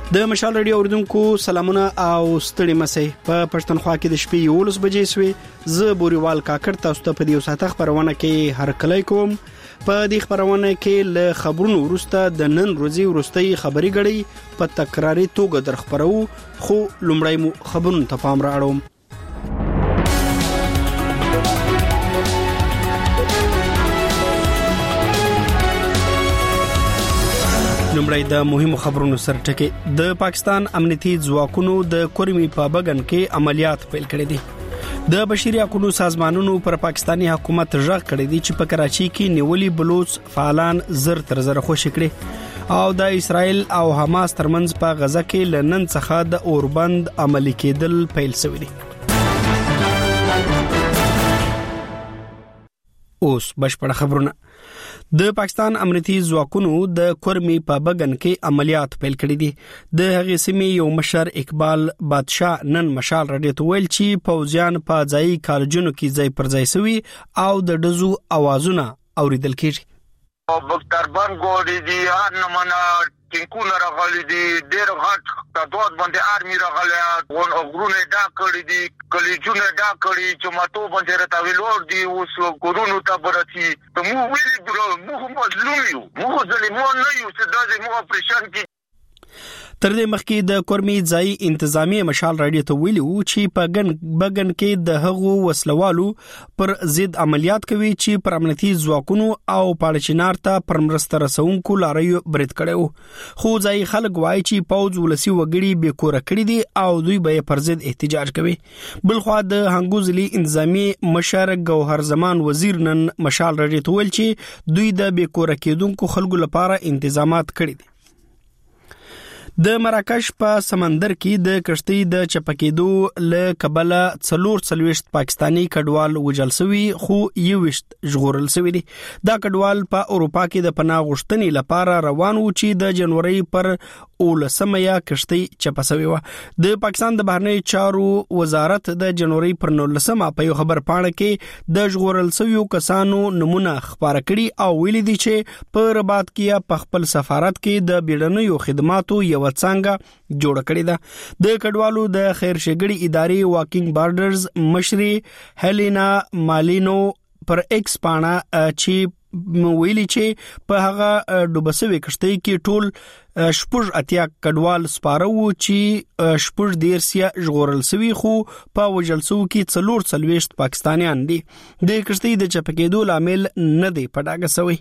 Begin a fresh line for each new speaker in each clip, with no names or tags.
د مشال رادیو اوریدونکو سلامونه او ستړي مسئ په پښتونخوا کې د شپې 11 بجې سوې ز بوريوال کاکړ تاسو ته په دې ساعت خبرونه کې هر کله کوم په دې خبرونه کې له خبرونو ورسته د نن ورځې ورستۍ خبري غړي په تکراري توګه در خبرو خو لومړی مو خبرونه ته پام راړوم. لومړی د مهمو خبرونو سرټکي د پاکستان امنیتي ځواکونو د کورمي په بغن کې عملیات پیل کړي دي. د بشري حقوقو سازمانونو پر پاکستانی حکومت ژغ کړی دی چې په کراچي کې نیولي بلوچ فعالان زر تر زر خوشی کړي او د اسرائیل او حماس ترمنځ په غزه کې لنن څخه د اوربند عملی کېدل پیل شوی دی. اوس بشپړ خبرونه. د پاکستان امنیتي ځواکونو د کورمي په بغن کې عملیات پیل کړي دي. د هغې سیمې یو مشر اقبال بادشاه نن مشال رادیو ته ویل چې پوځیان په ځای کالجونو کې ځای پر ځای سوي او د ډزو اوازونه اوریدل کیږي.
بختربان ګوري دي انمنه ټینکونه راغلي دي ډېر غټ تدوات باندې آرمي راغلي غرونه دا کړی دي کلیجونه دا کړی چې ماتو باندې راتاویلور دي اوس ګورونو ته برتي مو ویلي درو مو مظلوم یو مو ظالمون نه یو چې دا مو اپریشن کی. تر دې مخکې د کورمي ځای انتظامی مشال رادیو ته ویلي و چې په بغن کې د هغو وسلوالو پر ضد عملیات کوي چې پر امنیتي ځواکونو او پاړچینار ته پر مرسته رسونکو لاریو برید کړي خو ځای خلک وایي چې پوځ ولسی وګړي به کور کړی دي او دوی به پر ضد احتجاج کوي. بلخوا د هنګوزلي انتظامی مشر ګوهر زمان وزیر نن مشال رادیو ته ویل چې دوی د به کور کېدونکو خلکو لپاره تنظیمات کړي دي. د مراکش په سمندر کې د کشتۍ د چپکېدو له کبله 440 پاکستانی کډوال وژل شوي خو 21 ژغورل شوي دي. دا کډوال په اروپا کې د پناه غوښتنې لپاره روان وو چې د جنوري پر 19 کشتۍ چپه شوې وه. د پاکستان د بهرنی چارو وزارت د جنوري پر 19 په یو خبر پاڼه کې د ژغورل شویو کسانو نمونه خبره کړي او ویلي دي چې په رباط کې په خپل سفارت کې د بیړنیو خدماتو یو څنګه جوړ کړی ده. د کډوالو د خیر ښېګړې ادارې واکینګ بارډرز مشري هلینا مالینو پر ایکس پاڼه چې ویلي چې په هغه ډوبسوي کشتۍ کې ټول شپږ اتیا کډوال سپاره وو چې شپږ دیرسیا ژغورل شوي خو په وژل شوو کې 440 پاکستانیان دي. د کشتۍ د چپکېدو لامل نه دی په ډاګه شوی.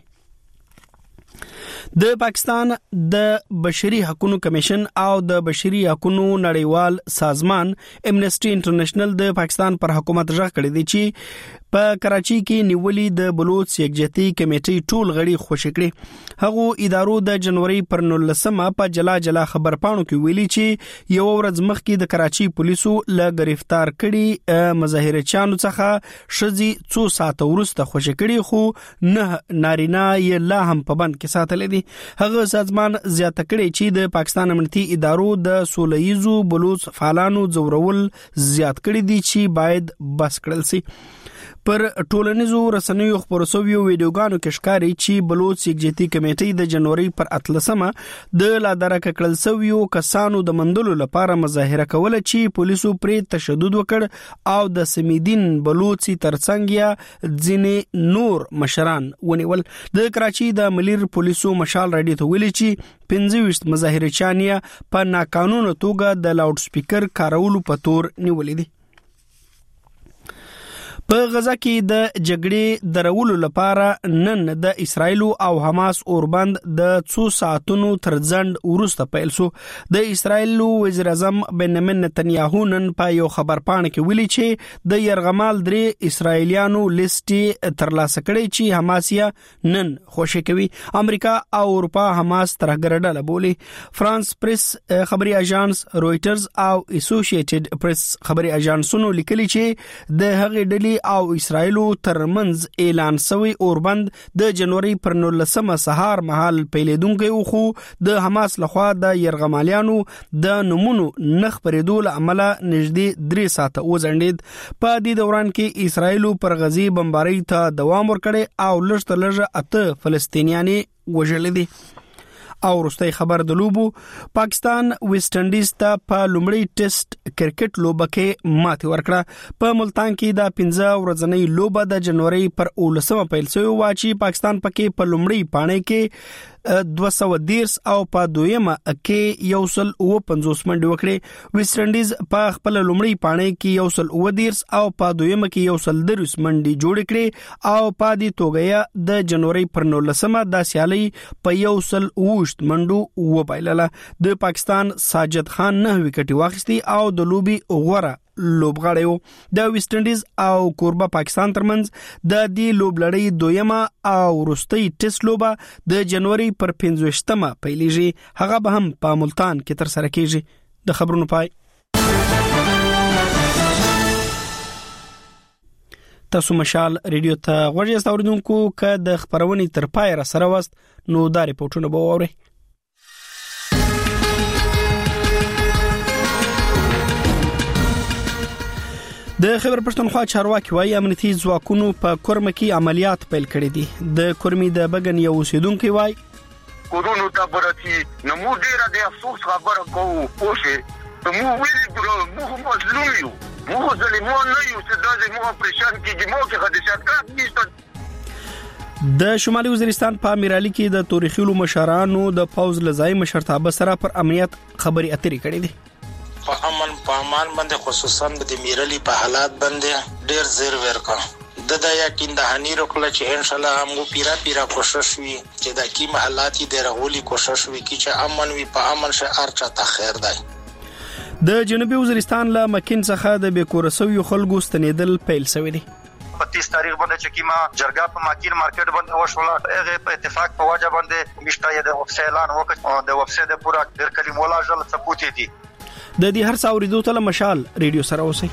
د پاکستان د بشري حقوقو کمیشن او د بشري حقوقو نړیوال سازمان امنیسټي انټرنیشنل د پاکستان پر حکومت ژغ کړی دی چې په کراچي کې نیولي د بلوچ یکجهتي کمیټې ټول غړي خوشی کړي. هغه ادارو د جنوري پر 19 په جلا خبر پاڼو کې ویلي چې یو ورځ مخکې د کراچي پولیسو له گرفتار کړي مظاهرچیانو څخه شذي 2 ساعت وروسته خوشی کړي خو نه نارینه یې لا هم په بند کې ساتل دي. هغه سازمان زیاته کړي چې د پاکستان امنیتي ادارو د سولهیزو بلوچ فعالانو زورول زیات کړي دي چې باید بس کړل شي. پر ټولنیزو رسنیو خبرو شویو ویډیوګانو کې ښکاري چې بلوچ یکجهتي کمیټې د جنوري پر 18 د لادرکه کړل شویو کسانو د مندلو لپاره مظاهره کوله چې پولیسو پرې تشدد وکړ او د سمیدین بلوچي ترڅنګ یا ځینې نور مشران ونیول. د کراچي د ملیر پولیسو مشال رادیو ته ویلي چې 25 مظاهرچیان په ناقانونه توګه د لاوډ سپیکر کارولو په تور نیولې دي. په غزه کې د جګړې درولو لپاره نن د اسرائیل او حماس اوربند د 2 ساعتونو ترڅنډ ورسته پیل شو. د اسرائیل وزیر اعظم بنیامین نتنیاهو نن په یو خبر پاڼه کې ویلي چې د يرغمال 3 اسرائیلیانو لیست ترلاسه کړي چې حماس یې نن خوشی کوي. امریکا او اروپا حماس ترهګر ډله بولي. فرانس پریس خبري اژانس رويټرز او اسوسییټډ پریس خبري اژانسونو لیکلي چې د هغې ډلې او اسرائیلو ترمنځ اعلان شوی اوربند د جنوري پر 19 سهار مهال پیلېدونکو خو د حماس لخوا د يرغمالیانو د نمونو نخ پرېدو له عمله نږدې 3 ساعته وځنډید. په دې دوران کې اسرائیلو پر غزي بمبارۍ ته دوام ورکړي او لږ تر لږه 8 فلسطینیان وژل دي.
او وروستۍ خبر د لوبو پاکستان ویسټ انډیز ته په لومړی ټیسټ کرکټ لوبه کې ماتې ورکړه په ملتان کې د 15 ورځنۍ لوبه د جنوري پر 19 پیل شوې و چې پاکستان پکې په لومړی پاڼې کې 210 او په دویمه کې 150 منډې وکړې ویسټ انډیز په خپل لومړی پاڼې کې 110 او په دویمه کې 130 منډې جوړ کړې او په دې توګه د جنوري پر 19 د سیالي په 120 منډو وبایلله د پاکستان ساجد خان 9 وکټي واخیستي او د لوبي غوړه لوبغاړیو د ویسټ انډیز او کوربه پاکستان ترمنځ د دې لوبلړۍ دویمه او وروستۍ ټیسټ لوبه د جنوري پر 15مه پیلېږي هغه به هم په ملتان کې تر سره کیږي د خبرونو پای تاسو مشال ریډیو ته غوږی استوریدونکو که د خبرونې تر پای را سره وست نو دا ریپورتونه به واورئ د خیبر پښتونخوا چارواکي وايي امنیتي ځواکونو په کورمه کې عملیات پیل کړي دي د کورمي د بګن یو اوسیدونکو وايي
کورونو ته برتي نو مو ډیره د افسوس خبره کوو پوښه مو ویل مو مظلوم یو مو ظالمون نه یو چې د مو پرشان کې مو کې حادثات نشته
د شمالي وزیرستان په امیرالي کې د تاریخي مشرانو د فوز لزای مشرتابه سره پر امنیت خبري اترې کړې دي
په امان باندې خصوصا د میرالي په حالات باندې ډیر زیر ورکا د یقین دهانی وکړه چې ان شاء الله موږ پیرا کوشش وی چې د کی محلات د رغولي کوشش وی چې امن وی په امن شه ارچا ته خیر دی
د جنوبي وزیرستان له مکین څخه د بیکورسوي خلکو ستنیدل پیل شوی دی
په 30 تاریخ باندې چې کیما جرګه په ماکین مارکیټ باندې وشوله هغه په اتفاق په واجب باندې مشته د اعلان وکړ د وبسایټ د پورا ډیر کلمولا جل ثبوت دي
د دې هر څاوریدو ته مشال ریډیو سره اوسئ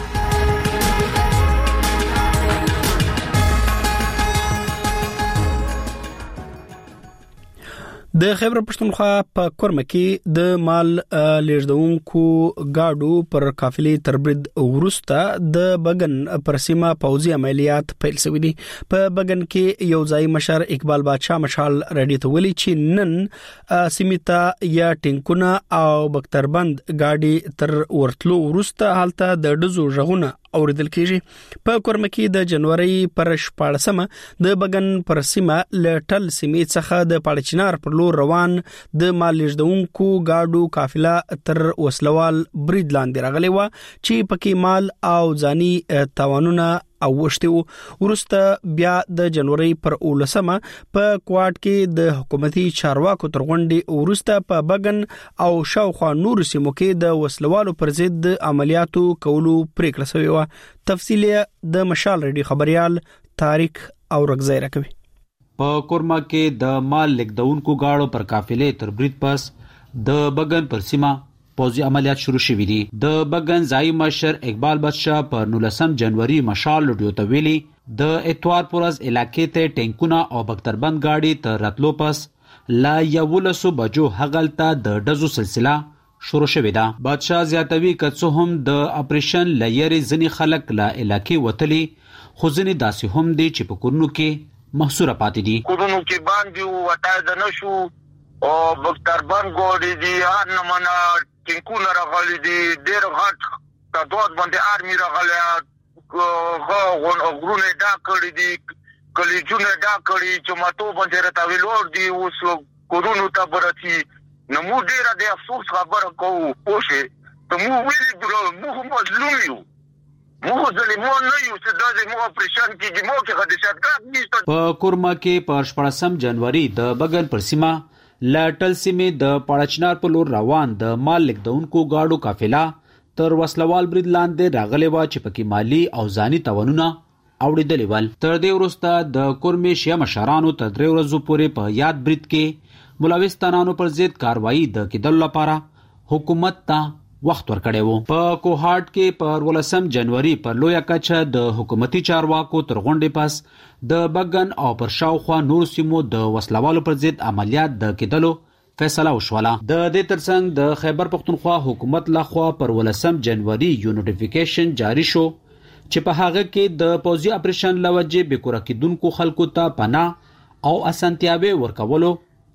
د خیبر پښتونخوا په کورمه کې د مال لیږدونکو گاډو پر قافلې تربرد ورسته د بګن پر سیمه پوځي عملیات پیل شوې دي په بګن کې یو ځای مشر اقبال بادشاه مشال رډي ته ویلي چې نن سیمتا یا ټینکونه او بختربند گاډي تر ورتلو ورسته حالت د ډزو ژغونه اوریدل کیږي په کورمه کې د جنوري پر 14مه د بګن پر سیمه لټل سیمې څخه د پاړچنار پر لور روان د مال لیږدونکو گاډو قافله تر وسلوال برید لاندې راغلی و چې پکې مال او ځاني تاوانونه او وشتو ورسته بیا د جنوري پر 19مه په کوټ کې د حکومتي چارواکو ترغونډي ورسته په بګن او شاوخوا نور سیمو کې د وسلوالو پر ضد عملیاتو کولو پریکړه شوې و تفصیل د مشال ریډي خبريال تاریخ او رغزای راکوي
په کورما کې د مال لیږدونکو گاډو پر قافلې تر برید پس د بګن پر سیمه پوځي عملیات شروع شوې دي د بګن ځای مشر اقبال بادشاه په 19 جنوري مشال لډیو ته ویلي د اتوار پورز علاقې ته ټینکونه او بختربند گاډي تر راتلو پس لا 11 بجو هغلته د ډزو سلسله شروع شوې ده بادشاه زیاتوي که هم د اپریشن لایري ځنی خلک لا علاقې وتلي خو ځنی داسې هم دي چې په کورونو کې محصوره پاتې دي
کورونو کې باندې وټای د نشو او بختربند ګوډي دي ان منا ټینکونه راغلي دي ډېر غټ تدوات باندې آرمي راغلي غرونه دا کړی دي کلیجونه دا کړی چې ماتو باندې راټاوي لور دي اوس کورونو ته برتي نو مو ډېر د افسوس خبره کوو پوښه ته مو ویل مو مظلوم یو مو ظالمون نه یو چې د مو پرشان کې مو کې حادثات نشته
په کورما کې پر 14 جنوري د بګن پر سیمه لاټل سیمه د پاړچنار په لور روان د مال لیږدونکو گاډو قافله تر وسلوال برید لاندې راغلی و چې پکې مالی او ځاني تاوانونه اوریدلې ول تر دې وروسته د کورمي شیا مشرانو تر 3 ورځې پورې په یاد برید کې ملوثانانو پر ضد کاروایی د کېدل لپاره حکومت ته وخت ورکړی وو په کوهاټ کې پر 19 جنوري پر لوی کچه د حکومتي چارواکو تر غونډې پس د بګن او پر شاوخوا نور سیمو د وسلوالو پر ضد عملیات د کېدلو فیصله وشوله د دې ترڅنګ د خیبر پښتونخوا حکومت لخوا پر 19 جنوري یو نوټیفیکیشن جاری شو چې په هغه کې د پوځي اپریشن لوجې بیکوره کېدونکو خلکو ته پناه او اسانتیاوي ورکولو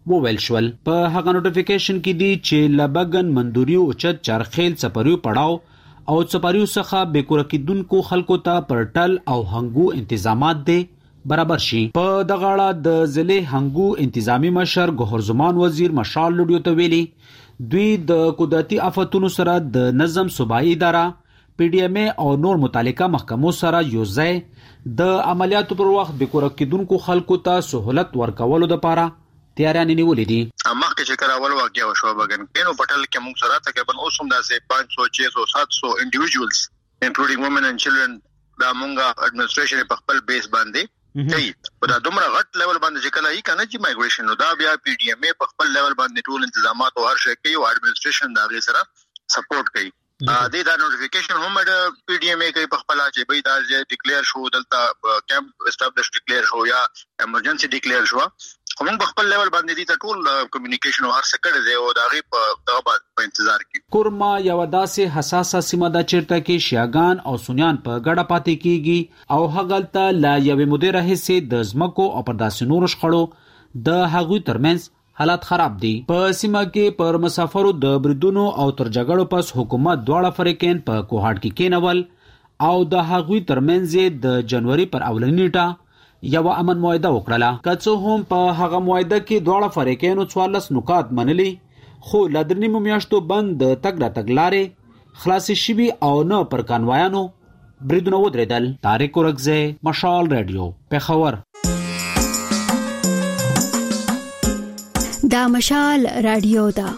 وویل شول. په هغه نوټیفیکیشن کې دی چې لبګن مندوریو اوچت چرخیل سپریو پړاو او سپریو څخه بیکوره کېدونکو خلکو ته پر ټل او هنګو انتظامات دي برابر شي. په دغه اړه د ضلع هنګو انتظامی مشر ګوهر زمان وزیر مشال لوډیو ته ویلي دوی د قدرتي آفتونو سره د نظم صوبایي اداره PDMA او نور متعلقه محکمو سره یوځای د عملیاتو پر وخت بیکوره کېدونکو خلکو ته سہولت ورکولو لپاره تیارانې نیولې دي.
مخکې چې کله اول واقعیا وشو بګن کینو پټل کې موږ سره تقریبا اوس هم داسې 500 600 700 انډیویډوالز انکلودینګ وومن اند چلډرن دا موږ اډمنسټریشن په خپل بیس باندې کوي. په دا دومره غټ لیول باندې چې کله یې کنه چې مایګریشن نو دا بیا PDMA په خپل لیول باندې ټول انتظامات او هر شي کوي او اډمنسټریشن دا غي سره سپورټ کوي. دا نوټیفیکیشن هم د PDMA کوي په خپل چې به دا ډیکلیئر شو دلته کیمپ اسټابلیش ډیکلیئر شو یا ایمرجنسي ډیکلیئر شو. کوم په خپل لیول باندې دي ته ټول کمیونیکیشن او هر څه کړی دی او دا غي په انتظار کې.
کورما یو داسې حساسه سیمه ده چیرته کې شیاغان او سنیان په ګډه پاتې کیږي او هغلته لا یو مدیر حصے د زمکو او پر داسې نور شخړو د هغوی ترمنځ حالات خراب دي. په سیمه کې پر مسافرو د بریدونو او تر جګړو پس حکومت دواړه فریقین په کوهاټ کې کېنول او د هغوی ترمنځ د جنوري پر اولنی نیټه یو امن معاهده وکړه. که څه هم په هغه معاهده کې دواړه فریقینو 14 نکات منلي خو ل درنیمو میاشتو بند د تګ راتګ لارې خلاصې شوي او نه پر کانوایانو بریدونه ودرېدل. طارق ورکزی، مشال رادیو، پېښور.
دا مشال رادیو ده.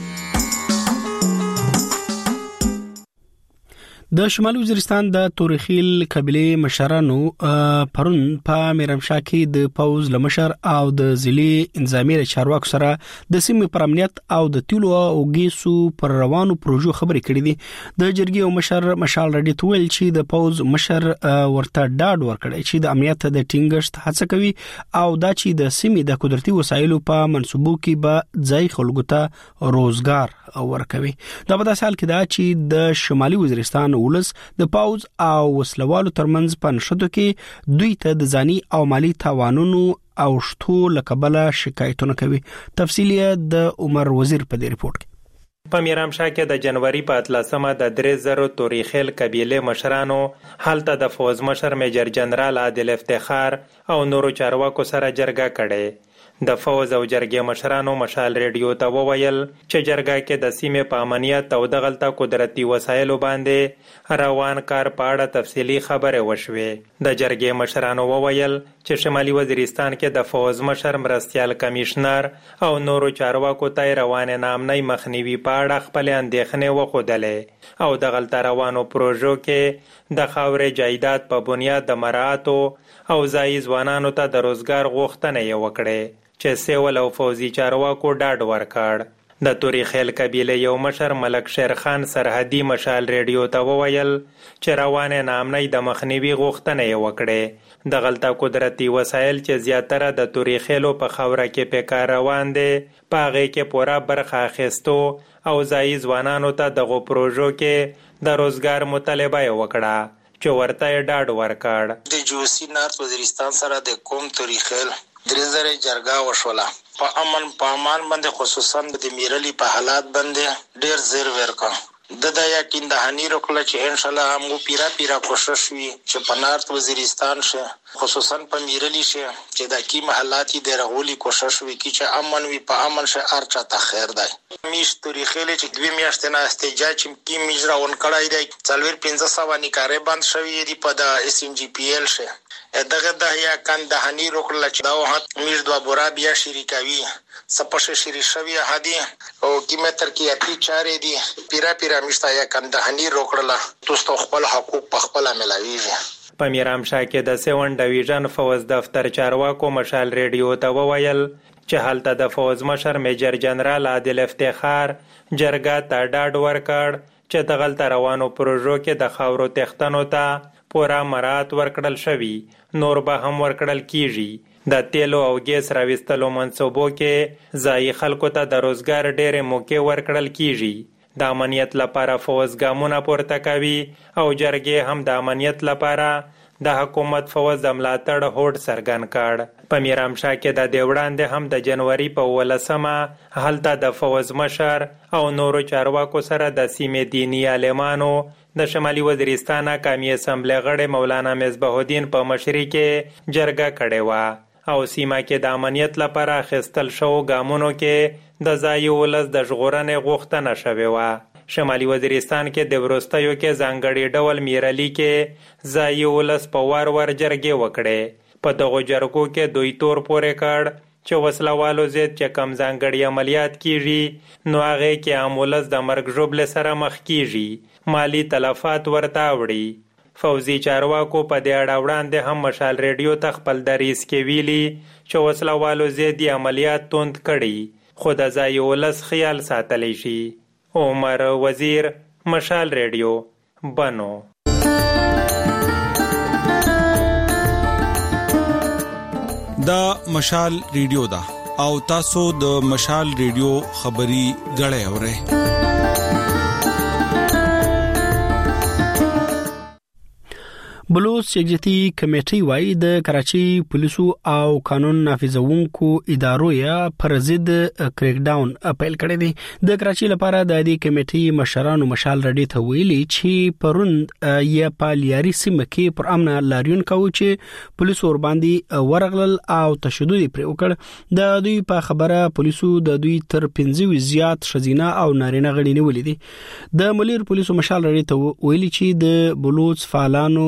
د شمالي وزیرستان د تورخیل قبيله مشرانو پرون په میرمشاه کې د پوز لمشر او د ضلع انضامي چارواکو سره د سیمې پر امنیت او د تیلو او ګیسو پر روانو پروژو خبرې کړې دي. د جرګې او مشر مشال رډي تویل چې د پوز مشر ورته ډاډ ورکړي چې د امنیت د ټینګښت هڅه کوي او دا چې د سیمې د قدرتي وسایلو په منسوبو کې به ځای خلکو ته روزګار ورکوي. دا په داسې حال کې دا چې د شمالي وزیرستان ولس د پاوز او وسلوالو ترمنځ په نشټو کې دوی ته د ځاني او مالی تاوانونو او شتو لکبله شکایتونه کوي. تفصیل د عمر وزیر په دې ریپورت کې.
په میرمشاه کې د جنوري په 13مه د 3000 توریخیل قبيله مشرانو حالت د فوز مشر میجر جنرال عادل افتخار او نورو چارواکو سره جرګه کړي. د فوز او جرګې مشرانو مشال ریډیو ته وویل چې جرګه کې د سیمې په امنیت او د غلطه قدرتي وسایلو باندې روان کار په اړه تفصیلی خبره وشوه. د جرګې مشرانو وویل چې شمالي وزیرستان کې د فوز مشر مرستیال کمشنر او نورو چارواکو ته روان نامنۍ مخنیوي په اړه خپل اندېښنې وښودلې او د غلطه روانو پروژو کې د خاورې جایداد په بنیاد د مراعاتو او ځایي ځوانانو ته د روزګار غوښتنه یې وکړې چې سیول او فوزي چارواکو ډاډ ورکړ. د توریخیل قبیله یو مشر ملک شیر خان سرحدي مشال ریډیو ته وویل چې روانه نامنۍ د مخنیوي غوښتنه یې وکړې. د غلطه قدرتي وسایل چې زیاتره د توریخیلو په خوره کې پکار روان دي په هغه کې پوره برخه اخیستو او ځایي ځوانانو ته دغه پروژو کې د روزګار مطالبه یې وکړه چې ورته یې ډاډ ورکړ.
د جوسی نارت وزیرستان سره د کوم توریخیل درزره جرګه وشوله په امان باندې خصوصا د میرلی په حالات باندې ډیر زیر ورکا د یقین دهانی وکړه چې ان شاء الله موږ پیرا کوشش وی چې په نارت وزیرستان شه خصوصا په میرلی شه چې د کی محلات د رغولي کوشش وی کی چې امن وی په امن شه ارچا ته خیر دی. میش توریخیل چې دوی میاشتې نه استجاج کی میجراون کړای دی څلور 1500 نکاره بند شوی دی په د SNGPL شه دغه د یا کندهانی روکل چې دا وخت میش دوا بورا بیا شریکوي سپشه شری شوی هدي او کیمتر کې اتی چارې دي پیرا میشتا یا کندهانی روکل توستو خپل حقوق په خپل ملويږي.
په میرمشاه کې د 7 ډیویژن فوز دفتر چارواکو مشال ریډیو ته وویل چې حالت د فوز مشر میجر جنرال عادل افتخار جرګه ته ډاډ ورکړ چې د غلطه روانو پروژو کې د خاورو تختنو ته پورا مرات ورکړل شوی نور به هم ورکړل کیږي. د تیلو او ګیس راوستلو منصوبو کې ځای خلکو ته د روزګار ډېرې موقع ورکړل کیږي. د امنیت لپاره فوز ګامونه پورته کوي او جرګې هم د امنیت لپاره د حکومت فوز د ملاتړ هوډ څرګند کړ. په میرامشاه کې د دې وړاندې هم د جنوري په 18 هلته د فوز مشر او نورو چارواکو سره د سیمې دینی عالمانو د شمالي وزیرستان قومي اسمبلی غړی مولانا مصباح الدین په مشرۍ کې جرګه کړې وه او سیمه کې د امنیت لپاره اخیستل شوو ګامونو کې د ځایي ولس د ژغورنې غوښتنه شوې وه. شمالي وزیرستان کې د وروستیو کې ځانګړي ډول میرالي کې ځایي ولس په وار جرګې وکړې. په دغو جرګو کې دوی تور پورې کړ چې وسلوالو ضد چې کم ځانګړي عملیات کیږي نو هغې کې عام ولس د مرګ ژوبلې سره مخ کیږي، مالی تلفات ورته اوړي. فوزي چارواکو په دې اړه وړاندې هم مشال ریډیو ته خپل دریځ کې ویلي چې وسلوالو ضد عملیات توند کړي خو د ځایي ولس خیال ساتلی شي. عمر وزیر، مشال ریډیو، بنو.
دا مشال ریډیو دا او تاسو د مشال ریډیو خبري غړې اورئ.
بلوچ یکجهتي کمیټې وايي د کراچي پولیسو او قانون نافذونکو ادارو یې پر ضد کریک ډاون اپیل کړی دی. د کراچي لپاره د دې کمیټې مشرانو مشال رډي ته ویلي چې پروند یې په لیاري سیمه کې پر امن لاریون کوي چې پولیسو ور باندې ورغلل او تشدد پرې وکړ. د دوی په خبره پولیسو د دوی تر 15 زیات شزینه او نارینه غړي نیولې دي. د ملیر پولیسو مشال رډي ته ویلي چې د بلوچ فعالانو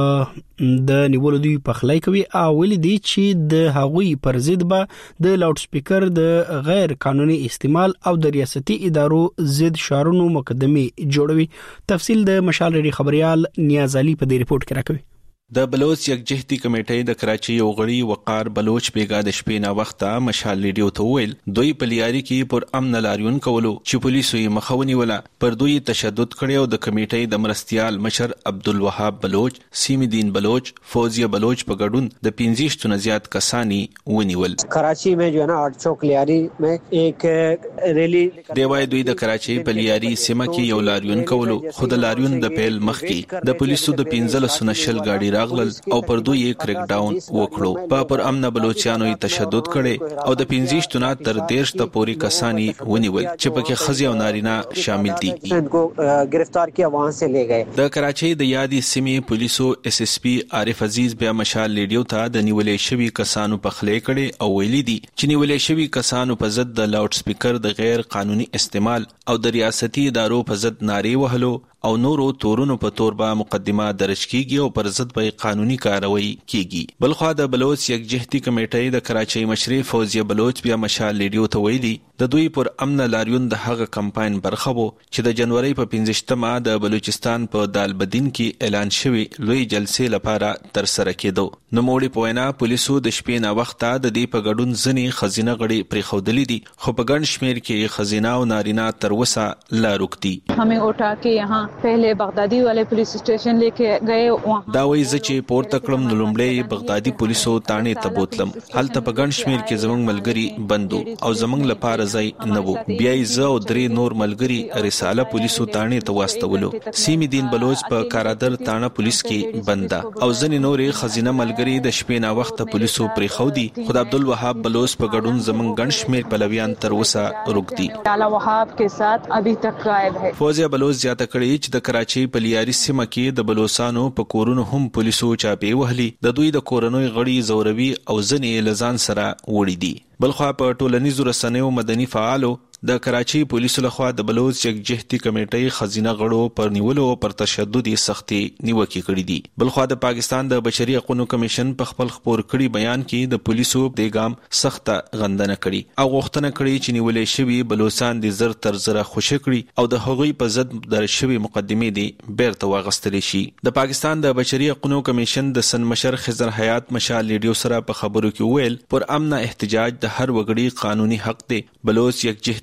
د نیولو دوی پخلای کوي او ویلي دي چې د هغوی پر ضد به د لاوډ سپیکر د غیر قانوني استعمال او د ریاستي ادارو ضد شعارونو مقدمه جوړوي. تفصیل د مشال ریډي خبريال نیاز علي په دې ریپورت کې راکوي.
د بلوچ یکجهتي کمیټې د کراچي یو غړي وقار بلوچ بیګا د شپې نه وخته مشال ریډیو ته ویل دوی په لیاري کې پر امن لاریون کولو چې پولیسو یې مخاوني ولا پر دوی تشدد کړي او د کمیټې د مرستيال مشر عبدالوهاب بلوچ، سیم الدین بلوچ، فوزیه بلوچ په ګډون د 15 نه زیات کسانی ونیول.
کراچي میں جو ہے نا 8 چوک لیاري میں ایک ریلی
دی وای دوی د کراچي په لیاري سیمه کې یو لاریون کولو خود لاریون د پیل مخ کې د پولیسو د 15 نشل گاډي راغلل او پر دوی کریک ډاون وکړو. پر امن بلوچستانو تشدد کړي او د 15 نه تر 13 ته پوری کسانی ونیول چې پکې خزي او نارینه شامل دي.
انکو گرفتار کیا وہاں سے لے گئے.
د کراچي د یادي سیمې پولیسو اس اس پی عارف عزیز بیا مشال لیډیو ته د نیولې شوی کسانو په خلې کړي او ویلي دي چې نیولې شوی کسانو په ضد د لاوډ سپیکر د غیر قانوني استعمال او د ریاستي ادارو په ضد ناري وهلو او نورو تورونو په تور به مقدمه درج کیږي او پر ضد به قانوني کاروایی کیږي. بلخوا د بلوچ یکجهتي کمیټې د کراچي مشري فوزیه بلوچ بیا مشال لیډیو ته ویلي د دوی پر امن لاریون د هغه کمپاین برخه وو چې د جنوري په 15مه د بلوچستان په دالبدین کې اعلان شوی لوی جلسې لپاره تر سره کېدو. نو موړي پوینا پولیسو د شپې نه وخته د دې په ګډون ځنی خزینه غړي پرې خودلې دي خو په ګڼ شمیر کې خزینه او نارینه تر وسه لا رکتی.
हमें उठा के यहाँ पहले बगदादी वाले पुलिस स्टेशन लेके गए. वहाँ
دا وایي چې پورته کړم نو لومړی بغدادي پولیسو تانې ته بوتلم. هلته په ګڼ شمیر کې زمونږ ملګري بندو او زمونږ لپاره ځای نه وو. بیا یې زه او درې نور ملګري رساله پولیسو تانې ته واستولو. سیم الدین بلوچ په کارادر تانه پولیس کې بنده او ځنې نورې خزینه ملګري د شپې نه وخت پولیسو پرې خو دي. خدای عبدالوهاب بلوچ په ګډون زمونږ ګڼ شمیر پلویان تر وسه رکدي.
علی وهاب کے ساتھ ابھی تک غائب ہے.
فوزیه بلوچ زیاته کړي چې د کراچي په لیاري سیمه کې د بلوچستانو په کورونو هم پولیسو چاپې وهلي. د دوی د کورنوي غړي زوروي او ځنې لزان سره وړي دي. بلخوا په ټولنیزو رسنیو مدني فعالو د کراچي پولیسو لخوا د بلوچ یکجهتي کمیټې خزینه غړو پر نیولو او پر تشدد سختي نیوکې کړې دي. بلخوا د پاکستان د بشري حقوقو کمیشن په خپل خبر کړي بیان کې د پولیسو د ګام سخته غندنه کړي او غوښتنه کړي چې نیولې شوی بلوچستان د زر تر زره خوشی کړي او د هغوی په ضد در شوی مقدمه دي بیرته واغستل شي. د پاکستان د بشري حقوقو کمیشن د سن مشر خضر حیات مشال لیډیو سره په خبرو کې ویل پر امن احتجاج د هر وګړي قانوني حق دی. بلوچ یکجهتي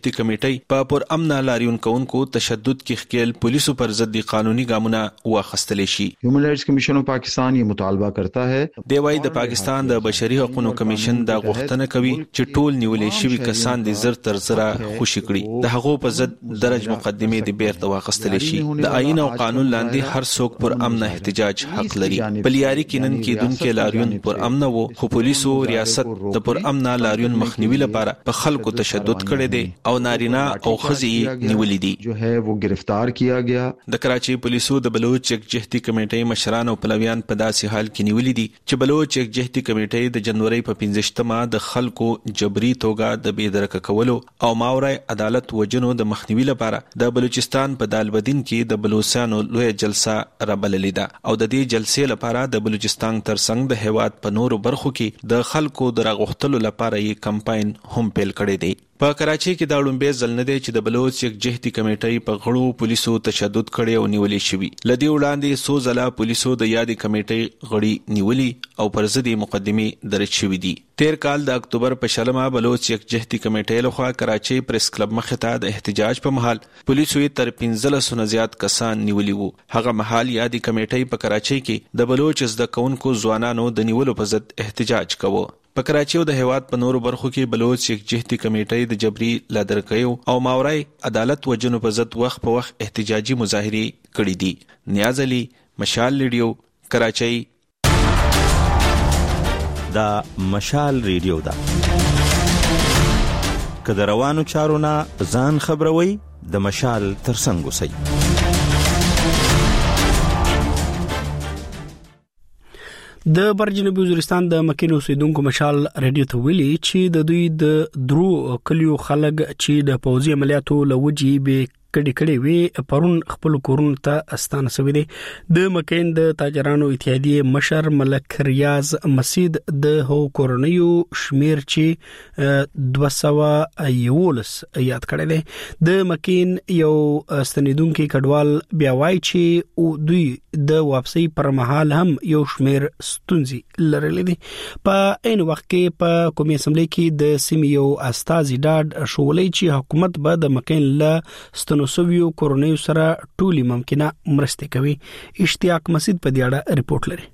جهتي کمیټې په پر امن لاریون کونکو تشدد کې خپل پولیسو پر ضد قانوني ګامونه واخیستل شي.
هیومن رائټس کمیشن آف پاکستان یہ مطالبہ کرتا ہے
دی وايي د پاکستان د بشري حقوقو کمیشن دا غوښتنه کوي چې ټول نیولې شوی کسان د زر تر زره خوشي کړي، د هغو په ضد درج مقدمه د بیرته واخیستل شي. د آئین او قانون لاندې هر څوک پر امن احتجاج حق لري. بلیاري کینن کېدونکو لاریون پر امن وو، خو پولیسو ریاست د پر امن لاریون مخنیوي لپاره په خلکو تشدد کړی دی او نارینه او ښځې نیولې دي.
جو ہے وہ گرفتار کیا گیا.
د کراچي پولیسو د بلوچ یکجهتي کمیټې مشران او پلویان په داسې حال کې نیولې دي چې بلوچ یکجهتي کمیټې د جنوري په 15مه د خلکو جبري توګه د بېدرکه کولو او ماورای عدالت وجنو د مخنیوي لپاره د بلوچستان په دالبدین کې د بلوچستانو لوی جلسه رابللې ده او د دې جلسې لپاره د بلوچستان ترڅنګ د هیواد په نورو برخو کې د خلکو د راغښتلو لپاره یې کمپاین هم پیل کړی دی. په کراچي کې دا لومبه ځل نه دی چې د بلوچ یکجهتي کمیټې په غړو پولیسو تشدد کړي او نیولې شوی. لدی وړاندې سو ځله پولیسو د یادې کمیټې غړي نیولې او پر ضد مقدمه درج شوې دي. تیر کال د اکتوبر په شلمه بلوچ یکجهتي کمیټې لخوا کراچي پریس کلب مخې ته د احتجاج په محل پولیسو تر 1500 نه زیات کسان نیولې وو. هغه محل یادې کمیټې په کراچي کې د بلوچ زده کوونکو ځوانانو د نیولو په ضد احتجاج کوو. په کراچي او د هیواد په نورو برخو کې بلوچ یکجهتي کمیټې د جبري لادرکیو او ماورای عدالت وجنو په ضد وخت په وخت احتجاجي مظاهرې کړې دي. نیاز علي، مشال ریډیو، کراچي.
دا مشال ریډیو دا که د روانو چارو نه ځان خبروي د مشال ترڅنګ اوسئ.
د برجنوبي وزیرستان د مکین اوسیدونکو مشال ریډیو ته ویلي چې د دوی د درو کلیو خلک چې د پوځي عملیاتو لوجي به کډي وی پرون خپل کورونو ته استانه سوي دي. د مکین د تاجرانو اتحادیه مشر ملک ریاض مسید د هو کورنیو شمیر چې 211 یاد کړی دی. د مکین یو استنیدونکو کډوال بیا وایي چې دوی د واپسی پر مهال هم یو شمیر ستونزې لرلې دي. په عین وخت کې په قومي اسمبلی کې د سیمې یو استازي ډاډ شولې چې حکومت به د مکین له سویو کورونیو سره ټولي ممکنه مرسته کوي. اشتیاق مسجد په دې اړه رپورټ لري.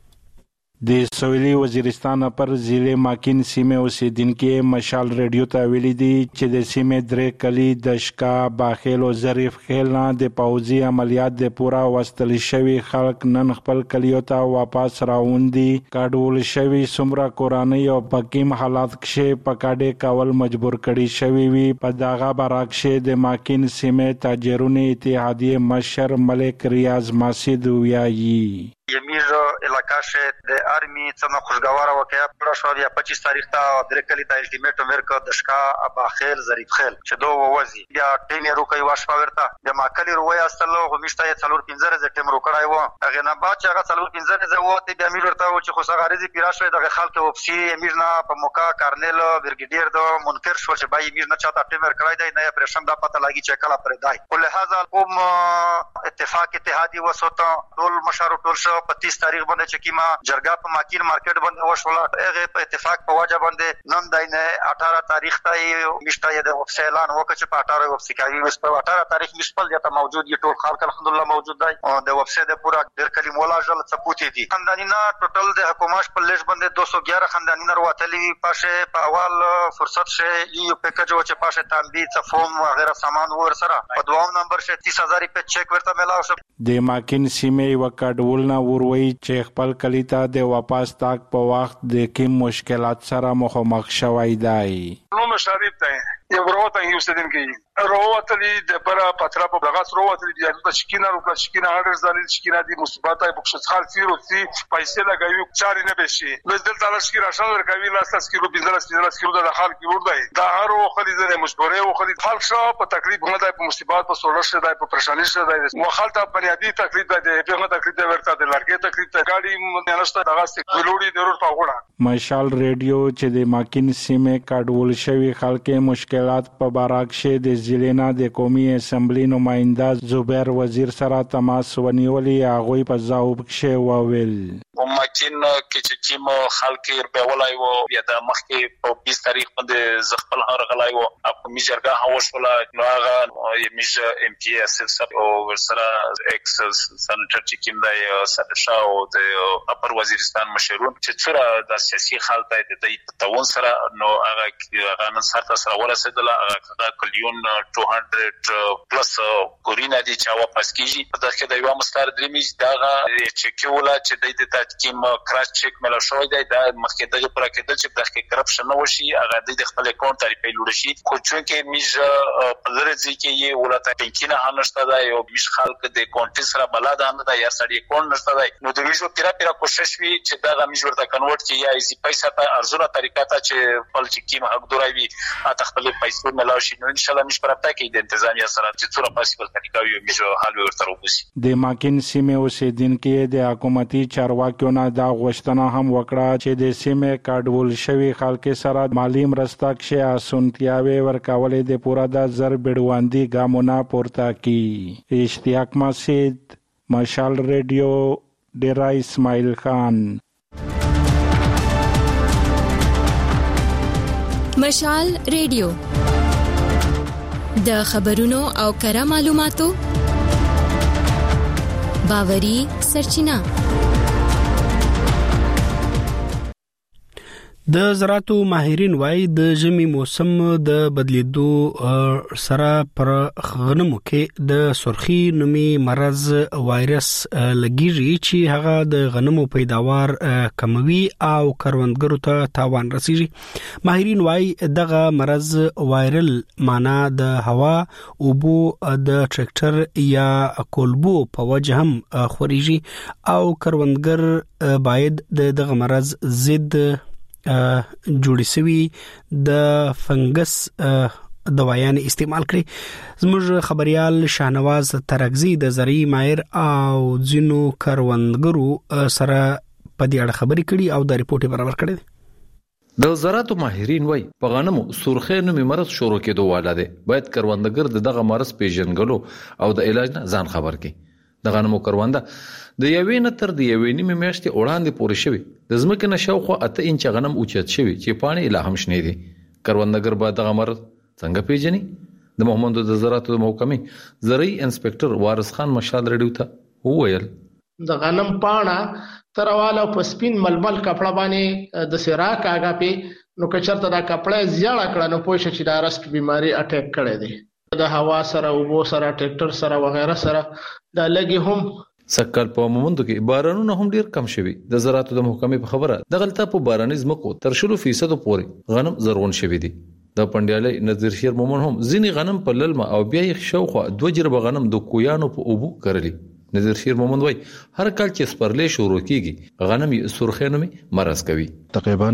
د سویلي وزیرستان پر ضلع ماکین سیمه اوسیدونکو مشال ریډیو ته ویلي دي چې د سیمه درې کلی د شکا باخیل او ظریف خیل نه د پوځي عملیات د پورا وستل شوی خلک نن خپل کلیو ته واپس راوندي. کډول شوی سمرا کورانی او پکیم حالات کې پکاډې کول مجبور کړي شوی وي. په داغه براکشه د ماکین سیمه تاجرونو اتحادیه مشر ملک ریاض مسید ویایي
یمیر علاقہ سے د آرمی څنګه خوشګواره واقعیا پر شو بیا 25 تاریخ ته درې کلی ته الټیمیټ امریکا د شکا اباخیل ظریف خیل چې دوه ووزي بیا ټیم یې روکي واش پاورتا د ماکلی روي استلو غمیشته یې څلور 15 ز ټیم روکړای و. هغه نه بعد چې هغه څلور 15 ز وته بیا امیر ورته چې خو څنګه غریزي پیرا شوی د خلک وفسي امیر نه په موقع کارنل برګیډیر د منکر شو چې بای امیر نه چاته ټیم ورکړای دی نه پرشم دا پته لګی چې کله پر دای. په لہذا قوم اتفاق اتحادی وسوته ټول مشارو ټول 25 تاریخ باندې چې کیما جرګه په ماکین مارکیټ باندې وشوله. هغه په اتفاق په واجب باندې نن داینه 18 تاریخ ته مشته د اعلان وکړ چې په 18 وبسي کوي. په 18 تاریخ مشپل دته موجود ټول خلک الحمدلله موجود دی او د وبسي د پورا ډیر کلی مولا جل ثبوت دي. خاندانینا ټوټل د حکومت په لیست باندې 211 خاندانینا وروتلی پاشه په اول فرصت شه یو پیکج و چې پاشه تنبیه صفوم وغیرہ سامان ور سره په دوام نمبر شه 30000 په چیک ورته ملاو شو.
د ماکین سیمه وکړول نه وروي چې خپل کلی ته د واپس تاک په وخت د کوم مشکلات سره مخامخ شوی دی.
نو مشارب ته یو وروته یو ستدین کې وروتلی د برا پترا په بغاس وروتلی د شکینه روپلا شکینه هډر ځانل شکینه د مصیبت په خصوص خال فیرو سی پیسې لګوي چاري نه بشي بس دلته لاس کې راشن ورکوي لاس کې رو 15 کیلو د خال کې ورده دا هر وخت د مجبورې وخت خال شو په تکلیف نه د مصیبت په سوړ شه د په پریشانی شه د مخالطه بنیادی تکلیف د پیغه تکلیف د ورته د لړګي تکلیف د ګاډي منشته دغه ست ویلوړي ضرور پاغوړه.
مشال ریډیو چې د ماکین سیمه کډول شوی خلک مشکلات په باراکشه د ضلع نه د قومي اسمبلی نماینده زبیر وزیر سره تماس ونیولي. هغه په ځواب کې وویل
ممکن کې چې ټیم خلک به ولای وو یا د مخکې په 20 تاریخ باندې زغپل هرغلای وو په میجرګه هوښولا نو هغه میجر ام پی اس او ورسره ایکس سنټر چې کوم دی سرشا او د اپر وزیرستان مشرون چې څوره د سیاسي حالت د تاون سره نو هغه نن سره ورسېدل. هغه کلیون 200 پلس کورینا دي چې واپس کیږي په دغه د یو مستر درمیج دغه چې کیولا چې د کیم کراس چک مل شوی دی د مخکې دغه پر کېدل چې دغه کرپشن نه وشي هغه د خپل اکاونټ طریقې لوړ شي خو چې میج په درځي کې یې ولته بانکینه هنشته دا یو میش خلک د اکاونټ سره بلاد نه دا یا سړي اکاونټ نشته دی نو د میجو پیرا کوشش وی چې دغه میج ورته کنورټ کې یا ایزي پیسې ته ارزونه طریقه ته چې خپل چې کیم حق دوراوي اته خپل پیسې ملاوي شي نو ان شاء الله میش پر پتا کې د انتظامیه سره چې څوره پاسیبل طریقه وي میجو حل ورته وګوري.
د ماکین سیمه اوسیدونکو د حکومتي چارواکو نه دا غوښتنه هم وکړه چې د سیمه کډول شوی خلک سره مالی مرسته کې اسونتیاوي ورکولې د پورا د زر بډواندي ګامونه پورته کی. اشتیاق مسجد مشال ریډیو ډیرا اسماعیل خان.
مشال ریډیو د خبرونو او کره معلوماتو باوري سرچینه.
د زراعتو ماهرین وايي د ژمي موسم د بدلیدو سره پر غنمو کې د سرخی نومي مرض وایرس لګیږي چې هغه د غنمو پیداوار کموي او کروندګرو ته تاوان رسیږي. ماهرین وايي دغه مرض وایرل معنا د هوا اوبو د ټریکټر یا کولبو په وجه هم خوريږي او کروندګر باید دغه مرض ضد جوړی سوي د فنګس دوايانې استعمال کړي. زموږ خبريال شاهنواز ترغزي د زرعي ماهر او ځینو کروندګرو سره په دې اړه خبرې کړي او د ریپورت برابر کړي.
د زراعتو ماهرین وای په غنمو سرخی نومي مرض شروع کېدو واله ده. باید کروندګر دغه مرض پیژنګلو او د علاج نه ځان خبر کړي. د غنمو کرونده د یوې نه تر د یوې نیمه میاشتې وړاندې پورې شوی د ځمکې نه شاوخوا 8 انچ غنم اوچت شوی چې پانی لا هم شنه دي. کروندګر به دغه مرض څنګه پیژني؟ د محمد د زراعتو محکمې زرعي انسپکټر وارث خان مشال ریډیو ته وویل
د غنم پاڼه ترواله په سپین ململ کپړه باندې د سراک هغه په نو کچرته دا کپړه زیاړه کړه نو پوه شي چې دا رست بیماری اٹیک کړي دي د هوا سره اوبو سره ټریکټر سره وغیرہ سره دا لګي هم
سکل په مومندو کې بارانونه هم ډیر کم شوي. د زراعتو د محکمې په خبره د غلطه په باراني ځمکو تر 0% پورې غنم زرغون شوي دي. د پندیالي نذیر شیر مومن هم ځینی غنم په للمه او بیا یې شوخه 2 جربه غنم د کویانو په اوبو کړلی. نذیر شیر مومن وای هر کال چې سپرلې شروع کیږي غنم سرخینو می مرز کوي.
تقریبا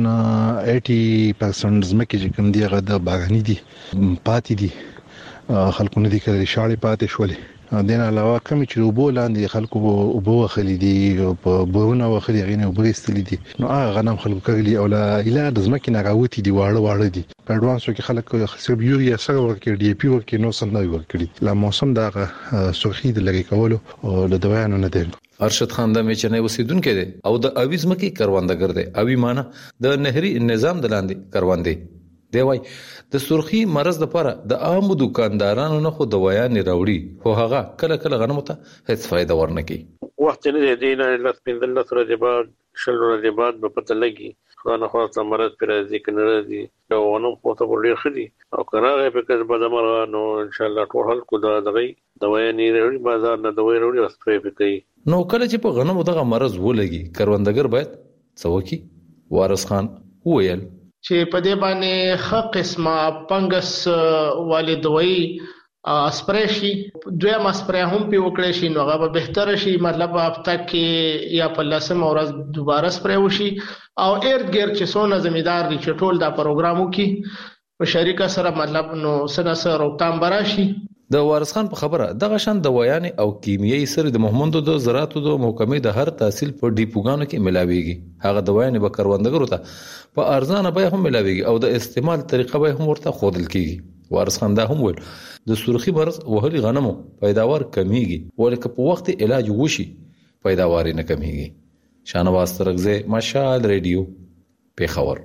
80% زمکه چې کوم دی غو د باغانی دي پاتې دي خلکو نه دي کړي شاړې پاتې شولې. دین علاوه کوم چې وبو لاندې خلکو وبو خلی دي په بورونه وخلی غینه وبرستلی دي نو هغه غنم خلکو کړي او لا اله د زمکه نه راوتی دي واړه دي په اډوانسو کې خلک خسب یوریا سره ورکړي دی پی ورکړي نو سم نه ورکړي لا موسم دا سرخی د لګي کولو او د دوایانو نه دی.
ارشد خان د میچنې وسیدونکو دی او د اویز مکی کروندګر دی. اوی معنی د نهري نظام د لاندې کروندې دی. وای د سرخی مرز د لپاره د عام دکاندارانو نه خو دوايان راوړي خو هغه کله غنمو ته هیڅ فائدہ ورنکي.
وخت نه دی نه لاس پندل سره دی بعد شلو دی بعد په پته لګي خو خو مرز پر ذکر نه دی نو ونو په تو ډیر خدي او کنه په کس بد مر نو ان شاء الله ټول حل کو دا دغی دوايان راوړي بازار نه دوايي راوړي او سپری کوي.
نو کله چې په غنمو دغه مرز ولګي کروندګر باید څوکي. وارث خان وویل
چې په دې باندې خ قسمه پنګس والد دوی اسپری شي دویم اسپری هم په وکړې شي نو هغه به بهتر شي مطلب هفته کې یا په لسم ورځ دوباره اسپری وشي او ارد ګیر چې څونه زمیدار دي چې ټول دا پروګرامو کې په شریکه سره مطلب نو سره سره روکتام براشي.
د وارث خان په خبره دغه شان دوايان او کیمیاوي سره د محمد د زراعتو د محکمې د هر تحصیل په ډیپوګانو کې ملاويږي. هغه دوايان به کروندګرو ته په ارزانه به هم ملاويږي او د استعمال طریقه به هم ورته خودل کیږي. وارث خان دا هم ویل د سرخی برز وهلي غنمو پیداوار کمیږي ولکه په وخت علاج وشي پیداوار نه کمیږي. شانواز ترغزه مشال ریډیو پیښور.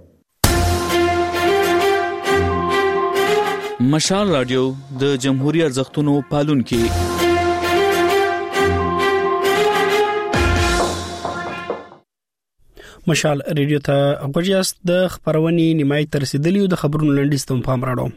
مشال رادیو د جمهوریت ارزښتونو پالونکي.
مشال ریډیو ته غوښیاست د خبرونې نیمای تر رسیدلی د خبرونو لنډیز ته پام راړو.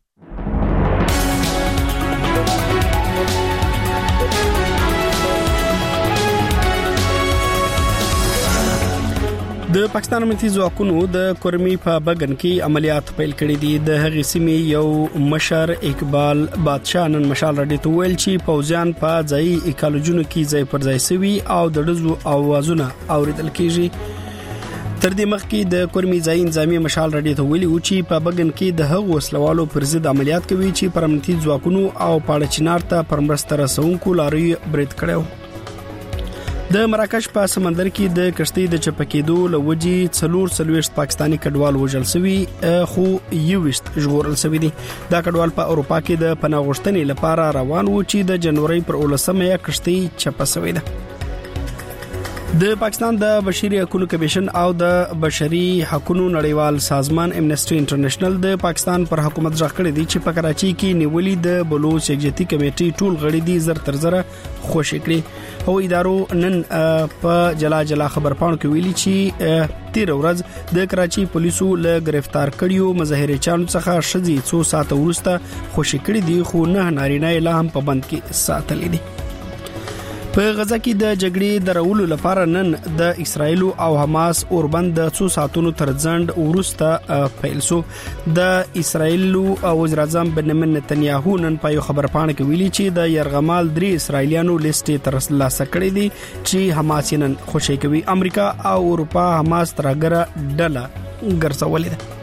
د پاکستان امنیتي ځواکونو د کورمي په بغن کې عملیات پیل کړي دي. د هغې سیمې یو مشر اقبال بادشاہ نن مشال رډي ته ویل چې پوځیان په ځای اکالوجونو کې ځای پر ځای سوي او د ډزو اوازونه اوریدل کیږي. تر دې مخکې د کورمي ځای انځامي مشال رډي ته ویلي و چې په بغن کې د هغو وسلوالو پر ضد عملیات کوي چې پر امنیتي ځواکونو او پاړه چنار ته پر مرسته رسونکو لاري برید کړو. د مراکش په سمندر کې د کشتۍ د چپکېدو لوجي 440 پاکستانی کډوال وژل شوي خو 20 ژغورل شوي دي. دا کډوال په اروپا کې د پناه غوښتنې لپاره روان و چې د جنوري پر 19مه کشتۍ چپه شوې ده. د پاکستان د بشري حقوقو کمیشن او د بشري حقوقو نړیوال سازمان امنیسټي انټرنیشنل د پاکستان پر حکومت ځخ کړی دي چې په کراچي کې نیولې د بلوچ یکجهتي کمیټې ټول غړي دي زر تر زره خوشی کړی. هو ادارو نن په جلا خبر پاڼو کې ویلي چې 13 ورځ د کراچي پولیسو له گرفتار کړیو مظاهره چانو څخه شذي 2 ساعت وروسته خوشی کړی دي خو نه نارینه لا هم په بند کې ساتل دي. په غزا کې د جګړې درولو لپاره نن د اسرایل او حماس اوربند د 2 ساعتونو ترڅنډ ورسته پیل شو. د اسرایل او وزیر اعظم بنیامین نتنیاهو نن په یو خبر پاڼه کې ویلي چې د يرغمال 3 اسرایلیانو لیست تر لاسه کړی دي چې حماس نن خوشی کوي. امریکا او اروپا حماس ترګره ډله ګرځولې ده.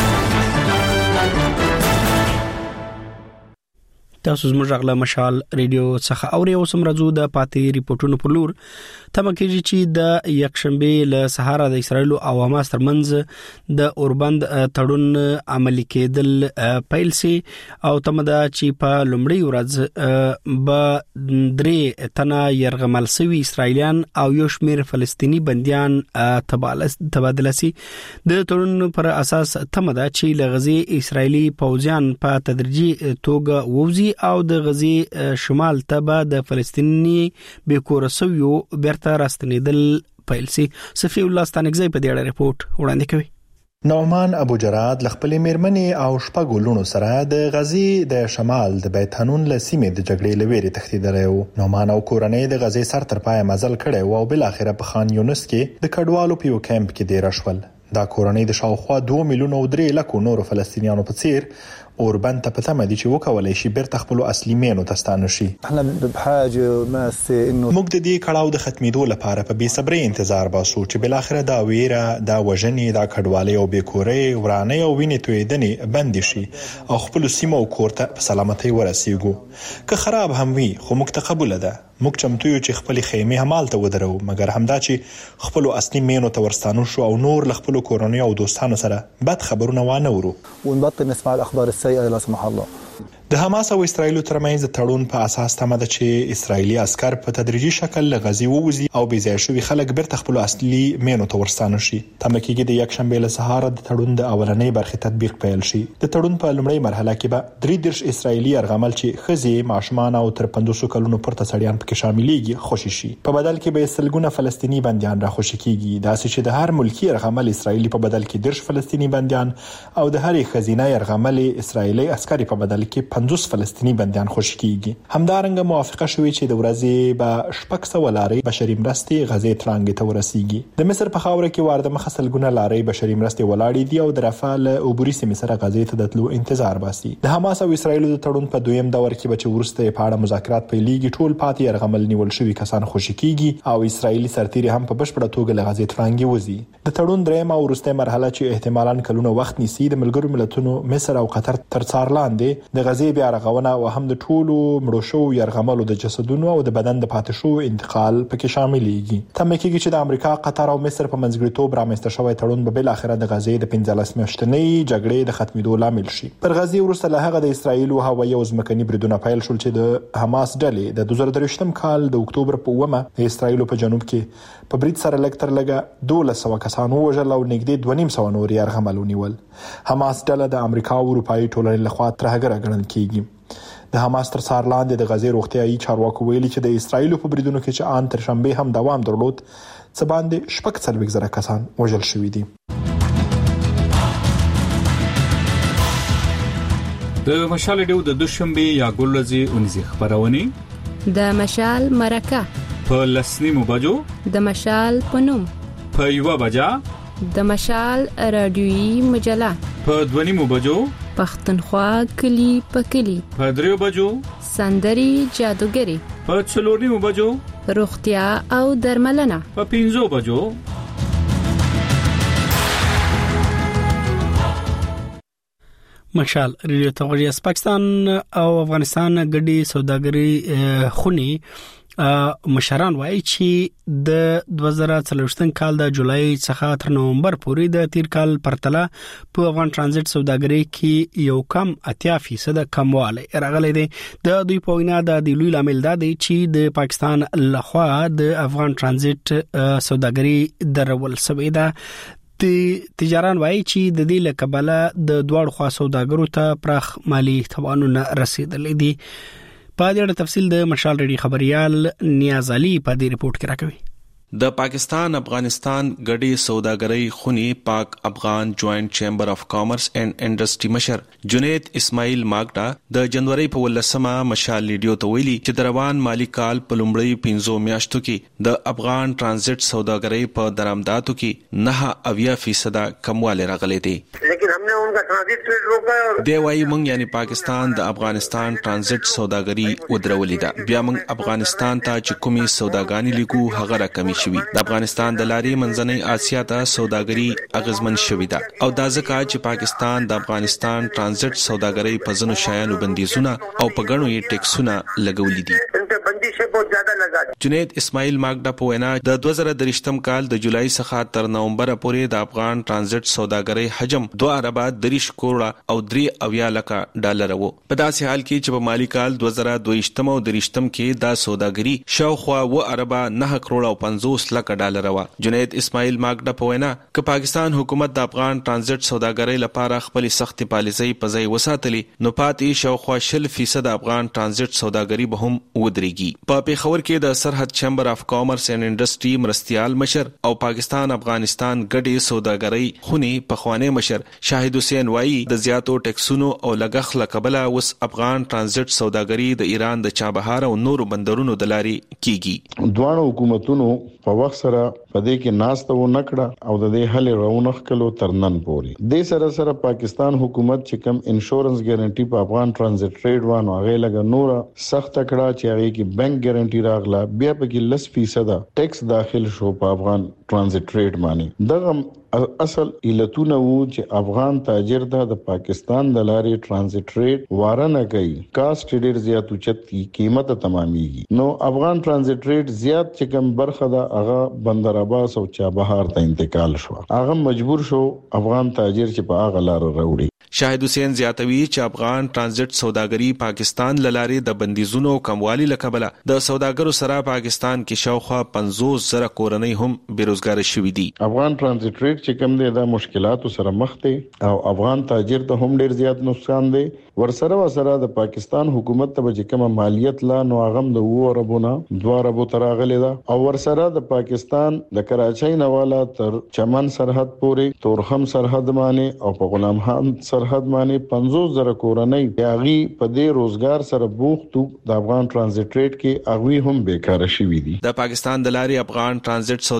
تاسو زموږ غلا مشال ریډیو څخه اوري او سمرزو د پاتې ریپورتونو پر لور تمکیږي چې د یکشنبه له سهار د اسرایل او حماس ترمنځ د اوربند تړون عملي کېدل پیل سي او تمدا چې په لومړی ورځ به 3 تنه يرغمل سوي اسرایلیان او یو شمېر فلسطینی بنديان تبادله سي. د تړون پر اساس تمدا چې لغزي اسرایلی پوځیان په تدریجي توګه ووزي او د غزي شمال ته د فلسطینی بیکورسویو برته راستنیدل پیل سي. صفی الله ستانګزی په دې اړه ریپورت وړاندې کوي.
نعمان ابو جراد لخپل میرمنې او شپږ لونو سره د غزي د شمال د بیت حنون له سیمې د جګړې لويري تښتیدلی و. نعمان او کورنۍ د غزي سر تر پای مزل کړي او بل اخره په خان یونس کې د کډوالو په یو کیمپ کې دیر شول. دا کورنۍ د شاوخوا 2 میلیون او 3 لک نورو فلسطینیانو په څیر اوربند ته پته مدي چې وکولای شي بیرته خپل اصلي مینو ته ستانه شي. موږ د دې کړهو د ختمېدو لپاره په بې صبرۍ انتظار باسو چې بل اخره دا ویره دا وژنې دا کډوالۍ او بیکورۍ ورانه او وینې تویدنې بند شي او خپل سیمه او کور ته په سلامتۍ ورسیږو. که خراب هم وي خو موږ ته قبول ده. موږ چمتو یو چې خپل خیمه همالته ودرو مګر همدا چې خپل اصلي مینو ته ورستانو شو او نور خپل کورنۍ او دوستانو سره بد خبرونه وانه ورو
ونبطل نسمع الاخبار السيئه لا سمح الله.
د حماس او اسرایل ترمنځ د تړون په اساس تمه ده چې اسرایلی عسكر په تدریجي شکل له غزي ووزي او بې ځای شوي خلک بیرته خپل اصلي مینو ته ورستانه شي. تمه کېږي د یکشنبه له سهار د تړون د اولنۍ برخې تطبیق پیل شي. د تړون په لومړۍ مرحله کې به 33 اسرایلی يرغمل چې خزي ماشومان او تر 500 کلونو پورته سړیان پکې شاملېږي خوشي شي. په بدل کې به سلګونه فلسطینی بنديان را خوشي کیږي. دا چې د هر ملکی يرغمل اسرایلی په بدل کې 10 فلسطینی بنديان او د هر خزینه يرغمل اسرایلی عسکري په بدل کې 50 فلسطینی بنديان خوشي کیږي. همدارنګه موافقه شوې چې د ورځې به 600 لارې بشري مرستې غزې ترانګ ته ورسیږي. د مصر په خاوره کې وارد مخسلګونه لارې بشري مرستې ولاړې دي او د رافال عبوري سیمې سره غزې ته د تلو انتظار باسي. د حماس او اسرایل د تړون په دویم دور کې به چې ورسته په اړه مذاکرات پیلېږي ټول پاتې يرغمل نیول شوی کسان خوشي کیږي او اسرایلی سرتیري هم په بشپړه توګه له غزې ترانګ وځي. د تړون درېم او وروستۍ مرحله چې احتمالاً کلونه وخت نیسي د ملګرو ملتونو مصر او قطر تر څار لاندې د غزې غزې بیا رغونه او هم د ټولو مړو شوو يرغملو د جسدونو او د بدن د پاتې شوو انتقال پکې شاملېږي. تمه کېږي چې د امریکا، قطر او مصر په منځګړیتوب رامنځته شوی تړون به بل اخره د غزې د 15 میاشتنۍ جګړې د ختمېدو لامل شي. پر غزې وروسته له هغه د اسرایل او هوایي او ځمکني بریدونه پیل شول چې د حماس ډلې د 2023م کال د اکتوبر په 9 د اسرایل په جنوب کې په برید سره لږ تر لږه 1200 کسان وژل او نږدې 250 نور يرغمل ونیول. حماس ډله د امریکا او اروپאי ټولنې لخوا ترهګره ګڼل کیږي. د حماس تر څار لاندې د غزې روغتيایي چارواکو ویلي چې د اسرایل په بریدونو کې چې ان تر شنبه هم دوام درلود څه باندې 40,000 کسان وژل شوي دي.
د مشال ډیو د دوشنبه یا ګلزي اونځي خبرونه
د مشال مرکه
په لسنیمو بجو
د مشال پنوم
په یو بجا
د مشال رادیویی مجله
په دونیمو بجو
پښتونخوا کلی په کلی
په دریو بجو
سندري جادوګری
په څلورنیمو بجو
روغتیا او درملنه
په 5 بجو.
مشال ریډیو توغریاس پاکستان او افغانستان ګډي سوداګري خوني مشران وایي چې د 2023 کال د جولای څخه تر نومبر پورې د تیر کال پرتله په افغان ترانزیت سوداګري کې یو کم 80% کمواله راغلی دی. د دوی په وینا د لوی لامل دا دی چې د پاکستان لخوا د افغان ترانزیت سوداګري درول سوی ده. تجاران وایي چې د دې لکبله د دوړ خوا سوداګرو ته پراخ مالی توانونه رسیدلې دي. په دې اړه تفصیل د مشال ریډي خبريال نیاز علي په دې ریپورت کې راکوي.
د پاکستان افغانستان ګډي سوداګرۍ خوني پاک افغان جوائنٹ چیمبر اف کامرس اینڈ انډستری مشر جنید اسماعیل ماګډا د جنوري په 18مه مشال ریډیو ته ویلي چې د روان مالی کال په لومړی 15 میاشتو کې د افغان ترانزیت سوداګرۍ په درآمداتو کې 9% کمواله راغلي دي.
لیکن हमने उनका ट्रांजिट रेट रोका है.
دی وايي مونږ یعنی پاکستان د افغانستان ترانزیت سوداګرۍ ودرولې ده. بیا مونږ افغانستان ته چې کومي سوداګانی لیکو هغه راکمي شوی. د افغانستان د لارې منځنۍ اسیا ته سوداګري اغیزمن شوی ده او دا ځکه چې پاکستان د افغانستان ترانزیت سوداګرۍ په ځنو شایانو بندیزونه او په غنو یې ټیکسونه لګولې دي. جنید اسماعیل ماګډا په وینا د 2023م کال د جولای څخه تر نومبر پورې د افغان ترانزیت سوداګرۍ حجم 2 ارب 30 کروڑ او 3 لک ډالر وو. په داسې حال کې چې په مالی کال 2022م او 23م کې دا سوداګري شاوخوا 2 ارب 9 کروڑ او 50 لک ډالر وو. جنید اسماعیل ماګډا په وینا ک پاکستان حکومت د افغان ترانزیت سوداګرۍ لپاره خپل سخت پالیسۍ په ځای وساتلې نو پاتې شاوخوا 0% افغان ترانزیت سوداګري به هم ودرېږي. په پیښور کې د سرحد چیمبر اف کامرس اینڈ انډستری مرستيال مشر او پاکستان افغانستان ګډي سوداګرۍ خوني پخوانی مشر شاهد حسین وایي د زیاتو ټیکسونو او لګښ لکبله وس افغان ترانزیت سوداګري د ایران د چابهار او نورو بندرونو د لاري کیږي.
دوه حکومتونو په وخت سره په دې کې ناست و نکړه او د دې حل رونخ کلو ترنن پوري د سره پاکستان حکومت چې کم انشورنس ګارانټي په افغان ترانزیت ټریډ وانه هغه لګ نور سخت کړه چې هغه کې بانک ګارانټي راغله بیا په کې 10% ټیکس داخل شو په افغان ترانزیت ټریډ باندې. دغه اصل علتونه وو چې افغان تاجر د پاکستان د لارې ترانزیت ټریډ وارنه کوي کاست ډیر زیات اوچت کی قیمت تمامېږي. نو افغان ترانزیت ټریډ زیات چې کم برخه د هغه بندر عباس او چابهار ته انتقال شو. هغه مجبور شو افغان تاجر چې په هغه لار راوړي.
شاهد حسین زیاتوي چې افغان ترانزیت سوداګري پاکستان لارې د بندیزونو کموالی لکبله د سوداګرو سره پاکستان کې شاوخوا 50,000 کورنۍ هم بیروزګار شوي دي.
افغان ترانزیت ریټ چې کم دی د مشکلاتو سره مخ دي او افغان تاجر ته هم ډیر زیات نقصان دی. ورسره د پاکستان حکومت ته چې کوم مالیت لا نو هغه د 2 اربونه 2 اربو تراغلی دا او ورسره د پاکستان د کراچۍ نواله تر چمن سرحد پورې تورخم سرحد باندې او په غلام خان سرحد باندې 50,000 کورنۍ یاغي په دې روزګار سره بوختو د افغان ترانزیت ریټ کې اغوی هم بیکاره شوي دي.
د پاکستان د لارې افغان ترانزیت سوداګري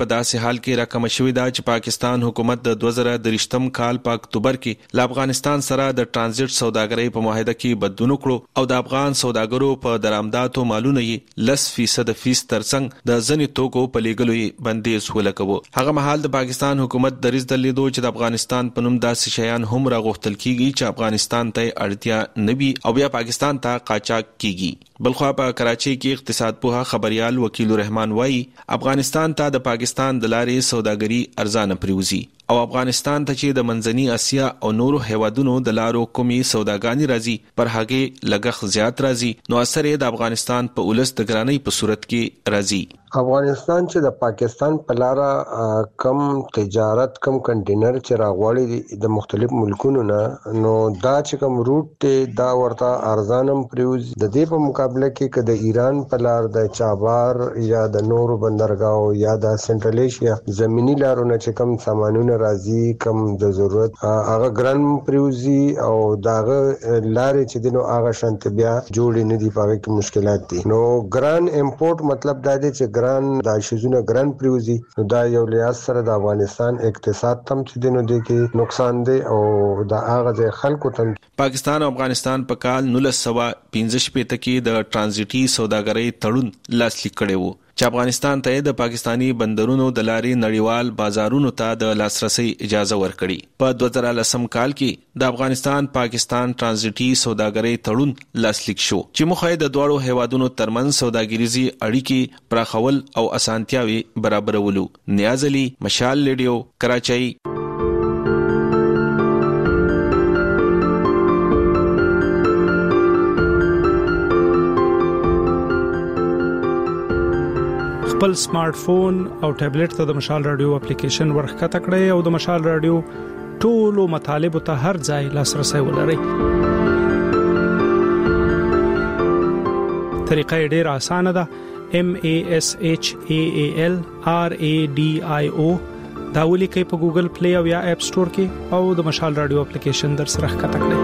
په داسې حال کې راکم شوې ده چې پاکستان حکومت د 2023م کال په اکتوبر کې له افغانستان سره د ترانزیت سوداګرۍ په معاهده کې بدلون وکړو او د افغان سوداګرو په درآمداتو مالونه یې 10% فیس ترڅنګ د ځنې توکو په لیږلو یې بندیز ولګاوه. هغه مهال د پاکستان حکومت دریځ درلودو چې د افغانستان په نوم داسې شیان هم راغوښتل کیږي چې افغانستان ته اړتیا نه وي او بیا پاکستان ته قاچاق کیږي. بلخوا په کراچۍ کې اقتصاد پوها خبريال وکیل الرحمن وایي افغانستان ته د پاکستان د لارې سوداګري ارزانه پریوزي او افغانستان ته چې د منځني اسیا او نورو هیوادونو د لارو کومي سوداګانی راځي پر هغه لګښ زیات راځي نو اثر یې د افغانستان په ولس د ګرانۍ په صورت کې راځي.
افغانستان چې د پاکستان په لاره کم تجارت کم کنټینر چې راغواړي د مختلف ملکونو نه نو دا چې کم روټ ته دا ورته ارزانم پریوز د دې په مقابله کې که د ایران په لار د چابهار یا د نورو بندرګاو یا د سنټرل ایشیا زمینی لارونه چې کم سامانونه راځي کم د ضرورت هغه ګران پریوزي او داغه لارې چې دنو هغه شانت بیا جوړ نه دي پاره کې مشکلات دي. نو ګران امپورټ مطلب دا دی چې دا شیزونه ګران پریوزي نو دا یو لیاس سره د افغانستان اقتصاد تم چې دینو دی کې نقصان دی او دا هغه خلکو تم.
پاکستان او افغانستان په کال 1915 کې د ترانزیټي سوداګرۍ تړون لاسلیک کړی وو چې افغانستان ته د پاکستانی بندرونو د لارې نړیوال بازارونو ته د لاسرسي اجازه ورکړي. په 2010 کال کې د افغانستان پاکستان ترانزیټي سوداګرۍ تړون لاسلیک شو چې مخه د دوړو هیوادونو ترمن سوداګریزي اړیکې پراخول او اسانتیاوي برابرولو. نیاز علي، مشال ریډیو، کراچۍ.
خپل سمارټ فون او ټابلیټ ته د مشال رادیو اپلیکیشن ورخته کړئ او د مشال رادیو ټولو مطالب ته هر ځای لاسرسي ولرئ. طریقه ډیره اسانه ده. MASHAAL RADIO دا ولیکئ په ګوګل پلی او یا اپ سٹور کې او د مشال رادیو اپلیکیشن در سره ښکته کړئ.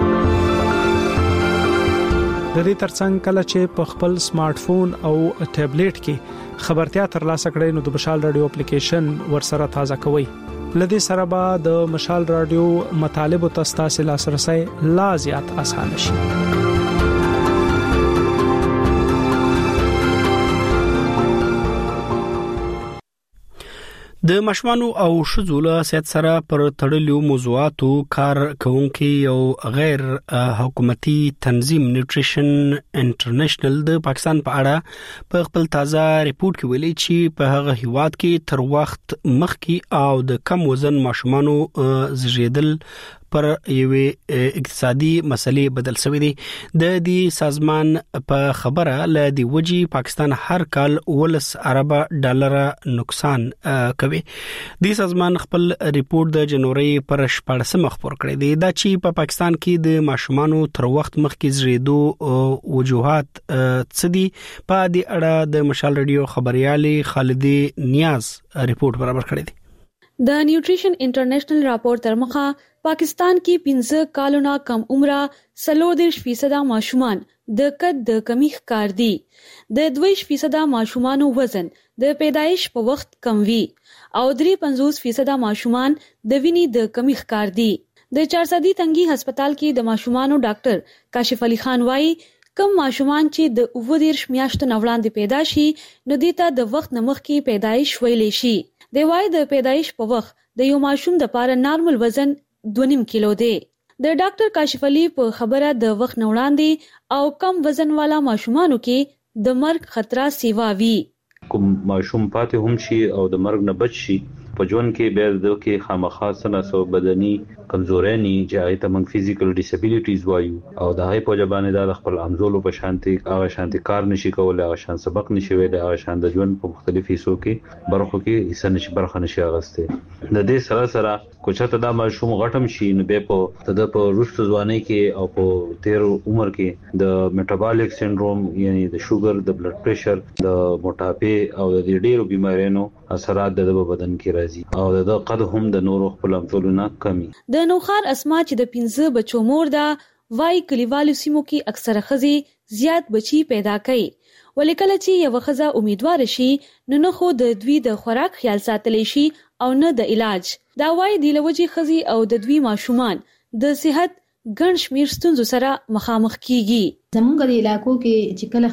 د دې ترڅنګ کله چې په خپل سمارټ فون او ټابلیټ کې خبرتیا ترلاسه کړئ نو د مشال رادیو اپلیکیشن ورسره تازه کوئ. لدې سره به د مشال رادیو مطالب او تاسو لاسرسي لا زیات آسان شي. د مشمانو او شذوله سیاست سره پر تړلو موضوعاتو کار کوونکي او غیر حکومتي تنظیم نیوټریشن انټرنیشنل د پاکستان په اړه په خپل تازه ریپورت کې ویلي چې په هغه هیواد کې تر وخت مخکې او د کم وزن ماشومانو زیږیدل پر یوې اقتصادي مسلې بدل شوې دي. د دې سازمان په خبره ل دی وجي پاکستان هر کال 10 ارب ډالر نقصان کوي. د سازمان خپل ریپورت د جنوري پر 14 خبر کړی دی دا چې په پاکستان کې د ماشومانو تر وخت مخکې زیږیدو وجوهات څه دي. په دې اړه د مشال رادیو خبريالي خالدي نیاز ریپورت برابر کړی دی.
د نیوټریشن انټرنیشنل راپور تر مخه پاکستان کې 15 کالونه کم عمره 40% ماشومان د قد د کمی ښکار دي. د 2% ماشومانو وزن د پیدایش په وخت کم وي او 53% ماشومان د وینې د کمی ښکار دي. د 400 تنګي هسپتال کې د ماشومانو ډاکټر کاشف علي خان وایي کم ماشومان چې د 19 میاشتو وړاندې پیدا شي نو دیته د وخت نمخ کې پیدایش ویلې شي. د وای د پیدایش په وخت د یو ماشوم د پاره نارمل وزن 2.5 کیلو دی. د ډاکټر کاشف علي په خبره د وخت وړاندې او کم وزن والا ماشومانو کې د مرګ خطر سیوا وی.
کوم ماشوم پاتې هم شي او د مرګ نه بچ شي په ژوند کې به د کې خامخا سناسو بدني کمزوري چې هغه ته موږ فزیکل ډیسابیلیټیز وایو او د هغه په جبانه د خپل امزولو په شانتي هغه شانتي کار نشي کولای هغه شان سبق نشي ویل هغه شان د ژوند په مختلفو حصو کې برخو کې حصہ نشي برخه نشي اغسته. د دې سره کوچته دا ماشوم غټم شي نو به په د روسته ځواني کې او په 13 عمر کې د میټابولیک سنډروم یعنی د شوګر د بلډ پريشر د موټاپه او د ډیرو بیماریونو اثرات د بدن کې راځي او د قد هم د نورو خپل امثلونه کمی.
د نوخار اسما چې د 15 بچو مور ده وايي کلیوالو سیمو کې اکثره ښځې زیات بچي پیدا کوي، ولې کله چې یوه ښځه امیدواره شي نو نه خو د دوی د خوراک خیال ساتلی شي او نه د علاج. دا وايي د لوجې ښځې او د دوی ماشومان د صحت ګڼ شمیر ستونزو سره مخامخ کیږي.
زمونږ د علاقو کې چې کله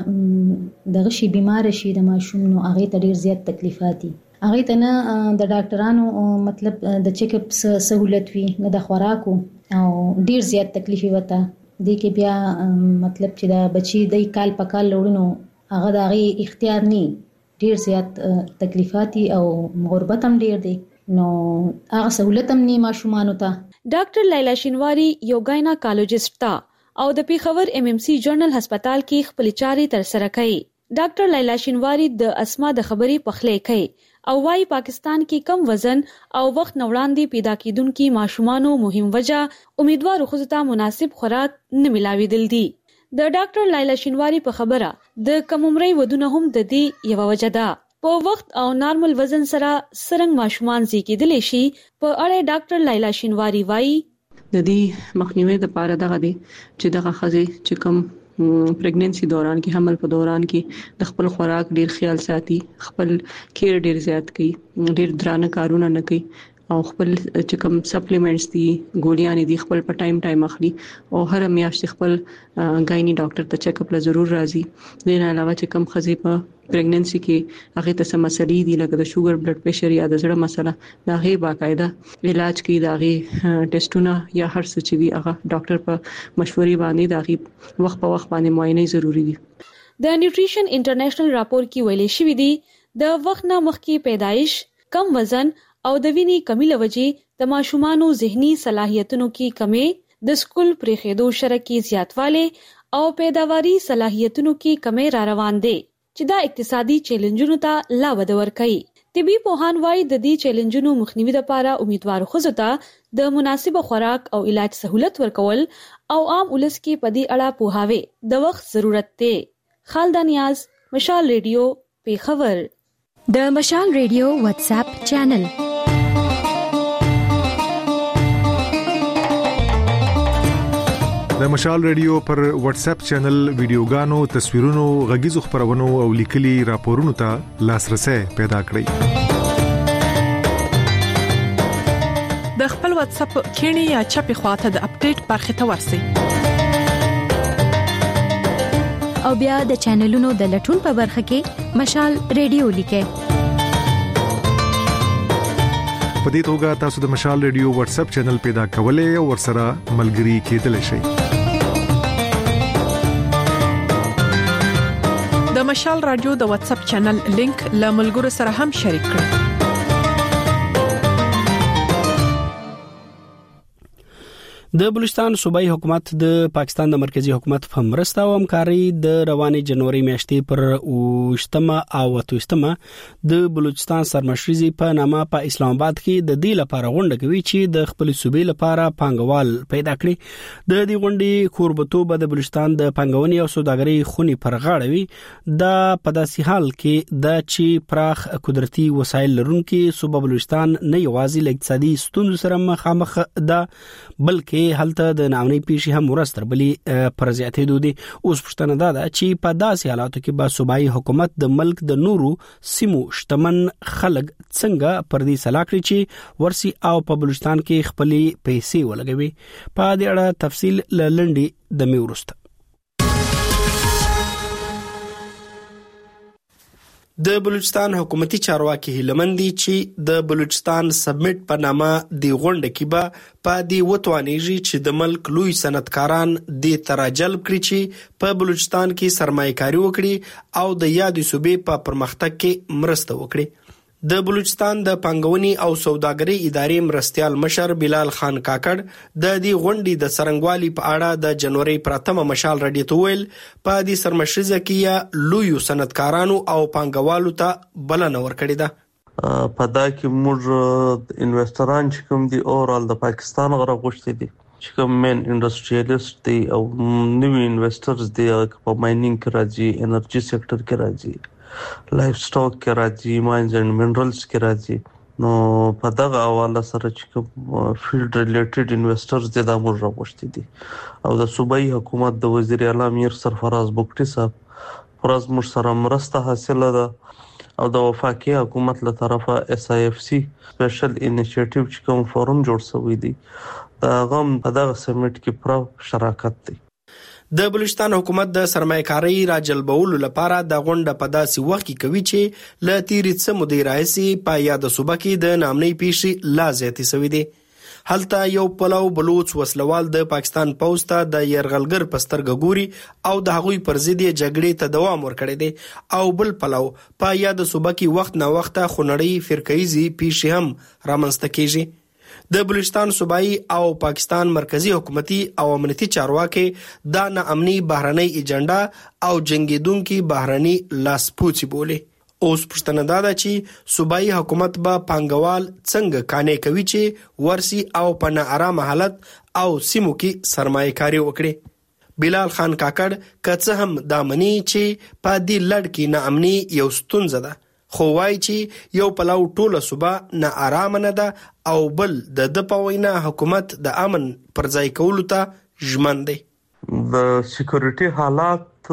ښځه دغه شي بیمار شي د ماشوم نو هغه ته ډیر زیات تکلیفات دي. هغه ته نه د ډاکټرانو مطلب د چیک اپ سہولت وي نه د خوراکو او ډیر زیات تکلیف وته دي کې بیا مطلب چې دا بچي د کال په کال لورونو هغه د هغه اختیار نه ډیر زیات تکلیفات او غربت هم ډیر دي نو هغه سہولت هم نه ماشومان ته.
ډاکټر لیلا شینواری یو گایناکالوجست تا او د پیښور MMC جنرال هسپتال کې خپل چارې تر سره کوي. ډاکټر لیلا شینواری د اسما د خبرې پخلې کوي او وايي پاکستان کې کم وزن او وخت نوړاندې پیدا کیدونکو ماشومانو مهم وجہ امیدوارو ښځو ته مناسب خوراک نه ملاویدل دي. د ډاکټر لیلا شینواری په خبره د کم عمرۍ ودونه هم د دې یو وجہ ده. په وخت او نارمل وزن سره سرنګ ماشومان زیږیدلی شي په اړه ډاکټر لیلا شینواری وايي
د دې مخنیوي د پاره دغه دي چې دغه ښځې چې کوم پریګننسي دوران کې حمل په دوران کې د خپل خوراک ډیر خیال ساتي، خپل کیر ډیر زیات کوي، ډیر درانه کارونه نه کوي او خپل چې کوم سپلیمنټس دي ګولیاں دي خپل په ټایم اخلي او هر میاشت خپل ګاینی ډاکټر ته چیک اپ لا ضرور راځي. د نه علاوه چې کوم ښځې په پریګننسي کې هغه ته سم مسلې دي لکه د شوګر بلډ پریشر یا د زړه مسله دا غي باقاعده علاج کوي، دا غي ټیسټونه یا هر څه چې وي هغه ډاکټر په مشورې باندې دا غي وخت په وخت باندې معاینه ضروری دي.
د نیوټریشن انټرنیشنل راپور کې ویل شوی دی د وخت نه مخکې پیدایش، کم وزن او د وینې کمی لوجې د ماشومانو ذهني صلاحیتونو کې کمی، د سکول پریښودو شرکې زیاتواله او پیداواري صلاحیتونو کې کمی را روان دي چې دا اقتصادي چیلنجونو ته لا وده ورکوي. طبي پوهان وايي د دې چیلنجونو مخنیوي لپاره امیدوارو ښځو ته د مناسب خوراک او علاج سہولت ورکول او عام ولس کې په دې اړه پوهاوی د وخت ضرورت دی. خالد نیاز، مشال ریډیو، پیښور.
د مشال ریډیو واتس اپ چینل
د مشال ریډیو پر واتس اپ چینل ویډیوګانو، تصویرونو، غږیزو خبرونو او لیکلي راپورونو ته لاسرسي پیدا کړئ.
د خپل واتس اپ کینی یا چپی خواته د اپډیټ برخه ته ورسئ
او بیا د چینلونو د لټون په برخه کې مشال ریډیو لیکئ.
په دې توګه تاسو د مشال ریډیو واتس اپ چینل پیدا کولای او ورسره ملګري کېدلی شئ.
د مشال رادیو د واتس اپ چینل لینک له ملګرو سره هم شریک کړئ.
د بلوچستان صوبایي حکومت د پاکستان د مرکزی حکومت په مرسته او همکاري د رواني جنوري میاشتې پر 28 او 28 د بلوچستان سرمشرزي په نامه په اسلام آباد کې د دې لپاره غونډه کوي چې د خپل صوبې لپاره پانګوال پیدا کړي. د دې غونډې کوربتوب د بلوچستان د پانګونې او سوداګرۍ خونی پر غاړه وي. د په داسې حال کې د چې پراخ قدرتي وسایل لرونکي صوبه بلوچستان نه یوازې اقتصادي ستونزو سره مخامخ ده بلکې هلته د ناامنۍ پیښې هم ورستر بلې پر زیاتېدو دي. اوس پوښتنه ده چې په داسې حالاتو کې به صوبایي حکومت د ملک د نورو سیمو شتمن خلک څنګه پر دې سلا کړي چې ورسي او په بلوچستان کې خپلې پیسې ولګوي. په دې اړه تفصیل لنډي د میورست. د بلوچستان حکومتي چارواکي هلمندي چې د بلوچستان سبمټ په نامه دی غونډه کې به په دې وتوانېږي چې د ملک لوی صنعتکاران د تراجلب کړي چې په بلوچستان کې سرمایه‌کاري وکړي او د یادې صوبې په پرمختګ کې مرسته وکړي. د بلوچستان د پانګونې او سوداګرۍ ادارې مرستيال مشر بلال خان کاکړ د دې غونډې د سرنګوالي په اړه د جنوري پراتمه مشال رډي تویل په دې سرمشرزه کې لوی صنعتکارانو او پانګوالو ته بلنه ورکړې ده.
په دا کې موږ انویسټران چې کوم دي اورال د پاکستان غره غوښتي دي چې کوم مین انډستریالیست دي او نوی انویسټرز دي په ماینینګ کې راځي، انرژي سېکټر کې راځي، لایف سټاک کې راځي، ماینز اینڈ منرالز کې راځي. نو په دغه حواله سره چې کوم فیلډ ریلیټډ انویسټرز د امر راوښتي دي او د صوبایي حکومت د وزیر اعلی امیر سرفراز بوکټي صاحب پرز مش سره مرسته حاصله ده او د وفاقي حکومت له طرفه SIFC سپیشل انیشیټیو چې کوم فورم جوړ شوی دی دا غم په دغه سمیټ کې پر شراکت دی.
د بلوچستان حکومت د سرمایه‌کاري راجلبولو لپاره د غونډه په داسې وخت کې کوي چې ل تیرې څه مودې راځي په یاد صوبه کې د نامنۍ پیښې لا زیاتې شوې دي. هلته یو پلو بلوچ وسلوال د پاکستان پوځ ته د يرغلګر پسترګ ګوري او د هغوی پر ضد جګړې ته دوام ورکړي دي او بل پلو په یاد صوبه کې وخت نه وخت خونړی فرقایي پیښې هم رامنځته کیږي. د بلوچستان صوبایي او پاکستان مرکزی حکومتي او امنیتي چارواکي دا ناامني بهرنۍ ایجنډا او جنگیدونکو بهرني لاسپوڅي بولي. اوس پښتنه دا ده چې صوبایي حکومت به پانګوال څنګه کانې کوي چې ورسي او په ناارامه حالت او سیمو کې سرمایه‌کاري وکړي. بلال خان کاکړ کڅ هم دا مني چې په دې لړ کې ناامني یو ستونزه ده خو وایي چې یو پلو ټوله صوبه نه آرام نه ده او بل د پوینا حکومت د امن پر ځای کولو ته ژمن دی.
د سکیورټي حالات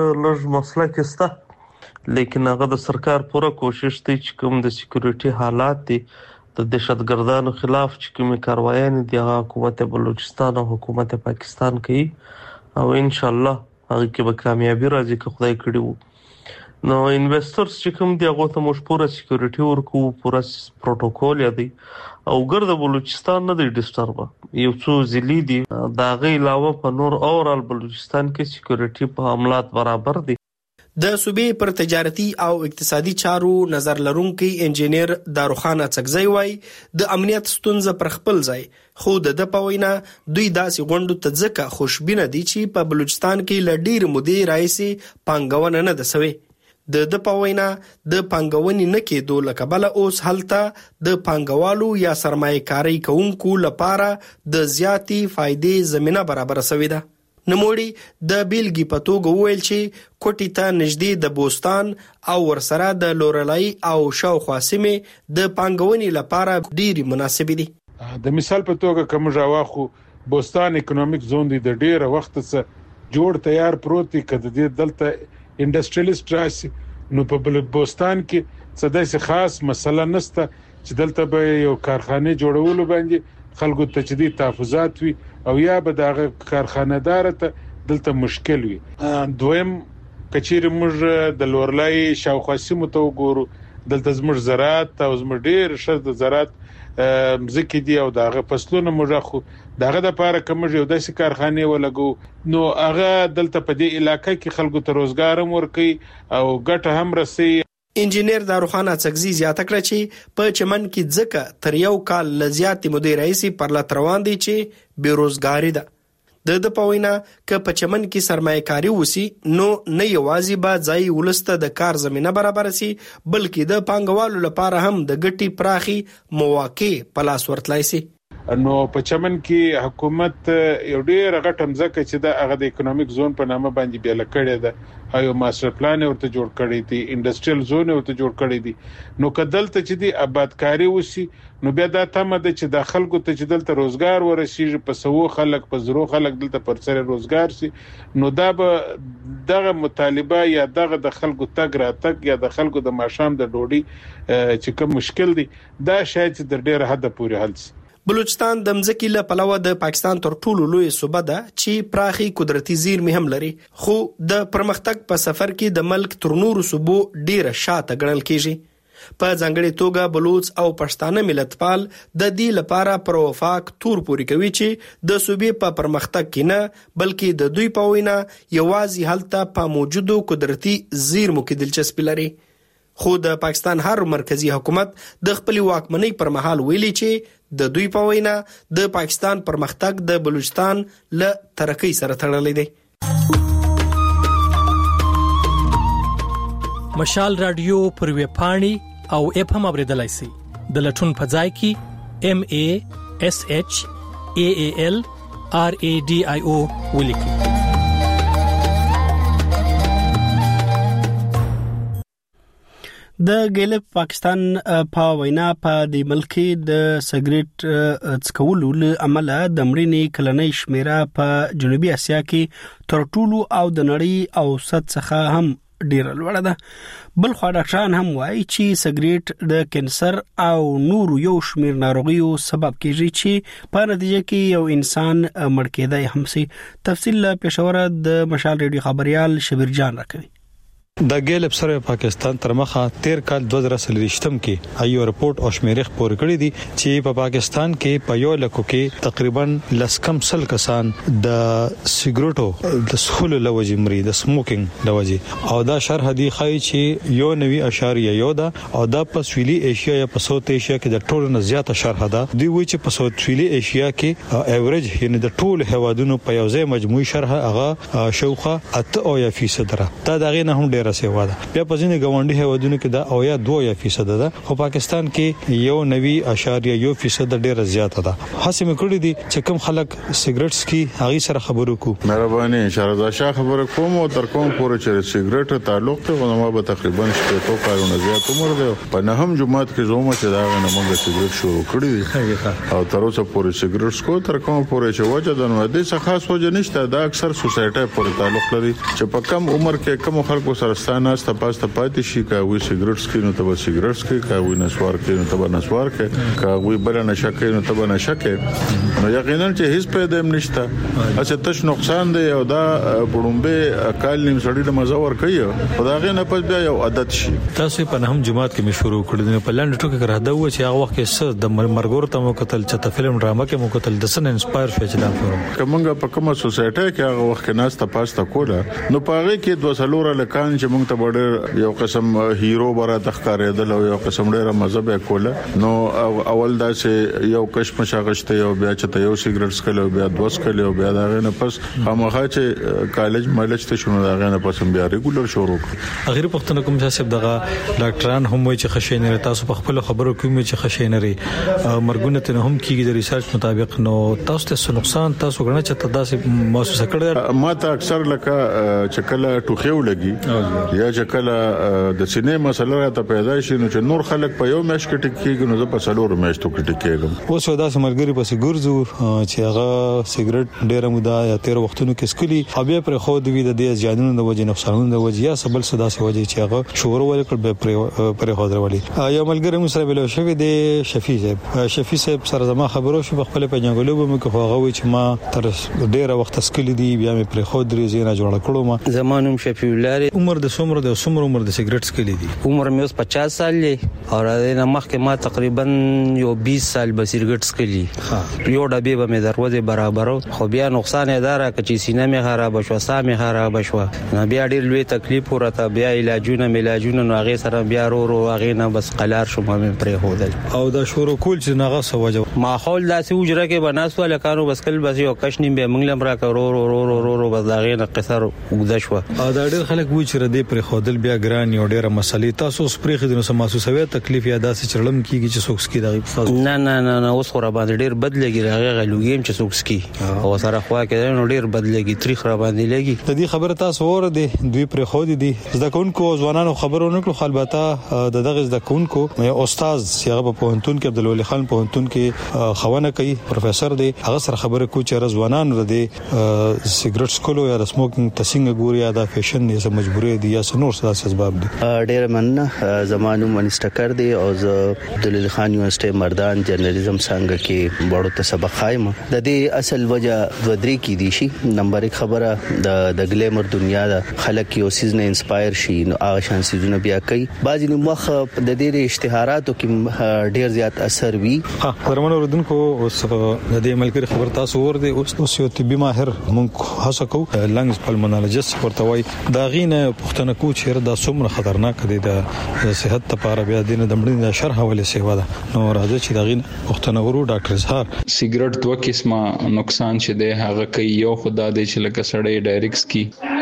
لږ مسله کې سته لیکن هغه د سرکار پوره کوشش دی چې کوم د سکیورټي حالات دي د دهشتګردانو خلاف چې کومې کاروایانې دي هغه حکومت بلوچستان او حکومت پاکستان کوي او ان شاء الله هغه کې به کامیابی راځي که خدای کړي وو. نو انویسټرز چې کوم دی هغه ته موږ پوره سکیورټي ورکو پوره پروتوکول یادي او ګرد بلوچستان نه دی ډیسټرب یو څو ضلعي دي دا غي علاوه په نور اورال بلوچستان کې سکیورټي په عملات برابر دي.
د صوبې پر تجارتي او اقتصادي چارو نظر لرونکي انجینیر داروخان اڅکزی وای د امنیت ستونزه پر خپل ځای خو د پوینا دوی داسې غونډو ته ځکه خوشبینه دي چې په بلوچستان کې لډیر مودې راځي پانګونه نه ده سوي. د پوینا د پانګونې نه کېدو لکبله اوس هلته د پانګوالو یا سرمایه‌کاري کوونکو لپاره د زیاتی فائدې زمينه برابر شوې ده. نموړي د بیلګې په توګه وویل چې کوټی ته نږدې د بوستان او ورسره د لورلای او شاوخوا سیمې د پانګونې لپاره ډېری مناسب دي.
د مثال په توګه کوم ژواخو بوستان اکونومیک زون دی د ډېر وخت څخه جوړ تیار پروت دی کده د دلته انډستریالیست راشي نو په بوستان کې څه داسې خاص مسله نشته چې دلته به یو کارخانه جوړولو باندې خلکو ته چې دي تحفظات وي او یا به د کارخانه دار ته دلته مشکل وي. دویم کچیر موږ د لورلای شاوخوا سیمو ته وګورو دلته زموږ زراعت او زموږ ډیر شر د زراعت مزکی دی او داغه فصلونه موږ خو داغه د پاره کوم یو داسې کارخانه ولګو نو هغه دلته په دې علاقې کې خلکو ته روزګار هم ورکړي او ګټه هم رسي.
انجینیر داروخان اڅکزی زیاته کړه چې په چمن کې ځکه تر یو کال لزیات مدیر رئیس پر لاتروان دي چې بیروزګاری ده. د پوینا ک په چمن کې سرمایه‌کاري وسی نو نه یوازې با ځای ولسته د کار زمينه برابر سي بلکې د پانګوالو لپاره هم د ګټي پراخي مواقع په لاس ورتلای سي.
نو په چمن کې حکومت یو ډیر غټم ځکه چې د هغه د اکونومیک زون په نامه باندې بیل کړی ده او ماستر پلان ورته جوړ کړی دی انډستریال زون ورته جوړ کړی دی نو کدلته چې دی آبادکاری وسی نو بیا دا تمه ده چې د خلکو ته چې دلته روزګار ورسیږي په سوو خلک په زرو خلک دلته پر سر روزګار سي نو دا به دغه مطالبه یا دغه د خلکو تګ راتګ یا د خلکو د ماشام د ډوډۍ چې کوم مشکل دی دا شاید د ډیر حد پورې حل شي.
بلوچستان د مځکې له پلوه د پاکستان تر ټولو لوی صوبه ده چې پراخي قدرتي زیرمې هم لري خو د پرمختګ په سفر کې د ملک تر نورو صوبو ډیره شاته ګڼل کیږي. په ځانګړي توګه بلوچ او پښتانه ملتپال د دې لپاره پر وفاق تور پوري کوي چې د صوبې په پرمختګ کې نه بلکې د دوی په وینا یوازې هلته په موجودو قدرتي زیرمو کې دلچسپي لري. خو د پاکستان هر مرکزی حکومت د خپل واکمنۍ پر مهال ویلي چې د دوی په وینا د پاکستان پرمختګ د بلوچستان له ترقۍ سره تړلی دی.
مشال رادیو پر ویب پاڼې او اپ هم اوریدلای شئ. د لټون په ځای کې MASHAALRADIO ولیکئ.
د ګیلپ پاکستان په وینا په د ملک د سګریټ څکولو عمله د مړینې کلنۍ شمیره په جنوبي اسیا کې تر ټولو او د نړۍ اوسط څخه هم ډیره لوړه ده. بل خو ډاکټران هم وایي چې سګریټ د کینسر او نور یو شمیر ناروغیو سبب کیږي چې په نتیجه کې یو انسان مړ کېدای هم سي. تفصیل پېښور د مشال ریډیو خبريال شبیر جان راکوي.
د ګیلپ سره پاکستان تر مخه 13 کال 2023 کې ایو رپورت او شمیرخ پور کړی دي چې په پاکستان کې په یو لکو کې تقریبا لسکم سل کسان د سیګریټو د سخولو لوجې مري د سموکینګ لوجې او دا شرح دي خای چې یو 9.1 ده او دا په سویلي ایشیا یا په ساوث ایشیا کې د ټولو نه زیاته شرح ده. دی وی چې په سویلي ایشیا کې ایوریج یعنی د ټولو هوادونو په یو ځای مجموعي شرح هغه شوخه 8% ده. دا دغه نه هم ډیر سیوا ده. بیا په ځینې ګاونډي هیوادونو کې دا او یا 2% ده خو پاکستان کې یو 9.1% ډیره زیاته ده. حسیم کړی دي چې کوم خلک سیګریټس کې هغه سره خبرو کو.
مهرباني شهرزاد شاه خبره کوم او تر کوم پورې چې سیګریټ تعلق ته نو ما به تقریبا شپږ کارونه زیات عمر ده. په نهم جمعات کې زومه چې دا نه موږ سیګریټ شروع کړی دي او تر اوسه پورې سیګریټس کو تر کوم پورې چې وجه د نو د څه خاص وجه نشته. دا اکثر سوسایټي پورې تعلق لري چې په کم عمر کې کوم خلکو سره ستانه پاسته پاتې شي کاوي سیګریټس کې نو ته سیګریټس کې کاوي نسوار کې نو ته نسوار کې کاوي بل نشه کې نو ته نشه کې نو یقینا چې هیڅ پیدا نشته. اڅه تش نقصان دی او دا پړومبه کال نیم سړی له مزور کوي خدای غي نه پد بیا یو عادت شي.
تاسو په نهم جماعت کې مشورو کړی په لاندې ټوکې کړه دا و چې هغه وخت کې د مرګور ته مو قتل چې فلم ډراما کې مو قتل د سن انسپایر شو چې دا فلم
کومه په کومه سوسایټي کې هغه وخت کې ناس ته پاسته کوله نو پاره کې 200 لکان چې موږ ته یو قسم هیرو برا تخکارېدل او یو قسم ډېر مذهب کوله نو اول دا چې یو کشم شاغشته یو بیا چې یو سیګریټس کله بیا دوس کله بیا دا غنه پس خامخا چې کالج مالج ته شنو دا غنه پس بیا ریګولر شروع کړ.
غیر پښتنه کوم چې دغه ډاکټران هم وایي چې خشینه تاسو په خپل خبرو کوم چې خشینه لري مرګونه ته هم کیږي د ریسرچ مطابق نو تاسو ته نقصان تاسو غواړئ چې تاسو محسوس کړئ.
ما ته اکثر لکه چې کله ټوخیو لګي یا چې کله د سینې مسله راته پیدا شي نو چې نور خلک په یو میاشت کې ټکیږي نو زه په څلور میاشتو کې ټکیږم.
اوس دا سمرګری پسې ګرځو چې هغه سیګریټ ډیره موده یا 13 وختونو کې سکلی او بیا پر خو د وی د ځانونو د وجې نقصانونو د وجې یا سبل صدا سي وجې چې هغه شعور ولکل به پر خو درولي. یو ملګری مو سره بل شوی د شفیع صاحب سره زما خبرو شو خپل په جنګلو به مو خو هغه وی چې ما تر ډیره وخت سکلی دی بیا مې پر خو درې زینا جوړ کړو. ما
زمانوم شفیع الله
عمر د څومره د عمر د سیګریټس کې لیدي
عمر مې اوس 50 سال دی او راځي مخکې ما تقریبا یو 20 سال به سیګریټس کې لی یو ډبې به مې دروازه برابر خو بیا نقصان اداره کچې سینه مې خراب شو ساه مې خراب شو بیا ډېر لوی تکلیف ورته بیا علاجونه نو هغه سره بیا ورو هغه نه بس قلار شو مې پرې هودل
او دا شروع کول چې ناغه سوجه
ماحول داسې وجره کې بناسو لکانو بس کل بس یو کښنیم به منګلم را کرو بس هغه نه قصر وګد شو
او دا ډېر خلک وی چې ردی پرې خودل بیا ګران یو ډېر مسلې تاسو سپریخ د نو محسوسوي تکلیف یا داسې چړلم کیږي چې سوکس کی دغه
نه اوس خو را باندې ډېر بدلېږي هغه غلوګیم چې سوکس کی او سره خوا کې نو ډېر بدلېږي تاریخ را باندې لګي
د دې خبره تاسو ور دي دوی پر خو دي زده کوونکو ځوانانو خبرونه کړو البته دغه زده کوونکو استاد هغه په پوهنتون کې عبدالولي خان پوهنتون کې خوانه کوي پروفیسور دی هغه سره خبره کو چې ځوانانو د سیګریټ سکولو یا د سموکینګ تسنګ ګوري یا د فیشن یې مجبورې دي یا نور څه اسباب دي.
ډېر مننه زمانو منستکر دی او زه عبدالولي خان یونیورسيټي مردان جرنالیزم څنګه کې بڑو ته سبق خایم د دې اصل وجہ ودري کې دي شي نمبر 1 خبره د ګلیمر دنیا د خلک یو سیزن انسپایر شي نو هغه شان سیزونه بیا کوي بعضی نو مخ د دې اشتهاراتو کې ډېر زیات اثر وی
درمن اوردونکو اوس د دې ملګری خبر تاسو ور دي اوس یو طبي ماهر مونږ هڅه کوو لنګز پلمونالوجست ورته وای دا غینه پښتنه کو چیرې دا څومره خطرناک دي د صحت لپاره بیا دینه د مړینې شرح ولې سیوا ده نو راځي چې دا غینه پښتنه ورو ډاکټر زهر
سیګریټ دوه قسمه نقصان شه ده هغه کوي یو خدای دې چې لکه سړی ډایرکس کی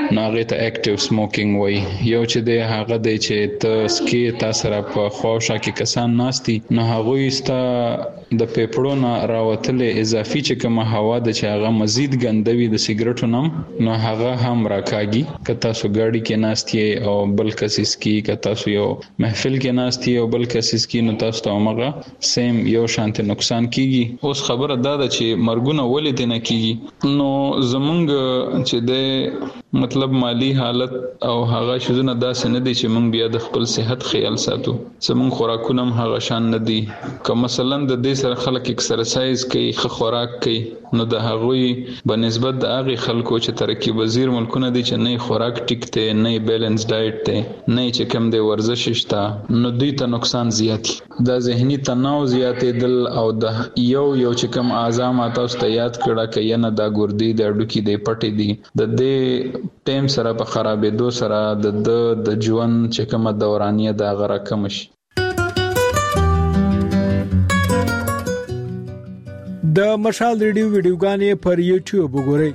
ناغه ته اکټیو سموکینګ وای. یو چې د هغه د چې ته سکي تاسو را په خوښه کې کسان ناشتي نو هغه استا د پیپړو نه راوتلې اضافي چې کوم هوا د چې هغه مزید ګندوي د سیګریټو نم نو هغه هم راکاږي. که تاسو ګاډي کې ناشتي او بل کس کی که تاسو یو محفل کې ناشتي او بل کس کی نو تاسو ته هغه سیم یو شانت نقصان کیږي. اوس خبره دا ده چې مرګونه ولې دې نه کیږي نو زمونږ چې د مطلب مالی حالت او هغه شونه داسې نه دي چې مونږ بیا د خپل صحت خیال ساتو. زمونږ خوراکونه هم هغه شان نه دي. که مثلا د دې سره خلک ایکسرسایز کوي خو خوراک کوي نو د هغوی بنسبت د هغه خلکو چې ترقی وزیر ملکونه دي چې نه خوراک ټیک ته نه بیلانس ډایټ ته نه چې کم دی ورزش شته نو دوی ته نقصان زیات. د ذهني تناو زیاتې دل او د یو چې کم اعضاء تاسو ته یاد کړه کې نه د ګردې د اډوکی د پټې دي د دې ټیم سره په خرابېدو سره د ژوند چې کومه دورانیه د غره کم شي.
د مشال ریډیو ویډیوګانې پر یوټیوب وګورئ.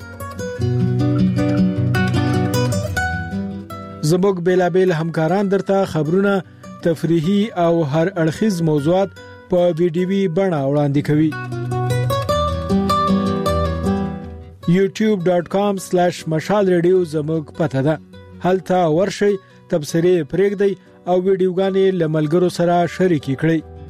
زموږ بیلابل همکاران درته خبرونه تفریحي او هر اړخیز موضوعات په ویډیوي بڼه وړاندې کوي. youtube.com/mashalradio زموږ پته ده. هلته ورشئ تبصرې پرېږدئ او ویډیوګانې لملګرو سره شریکې کړئ.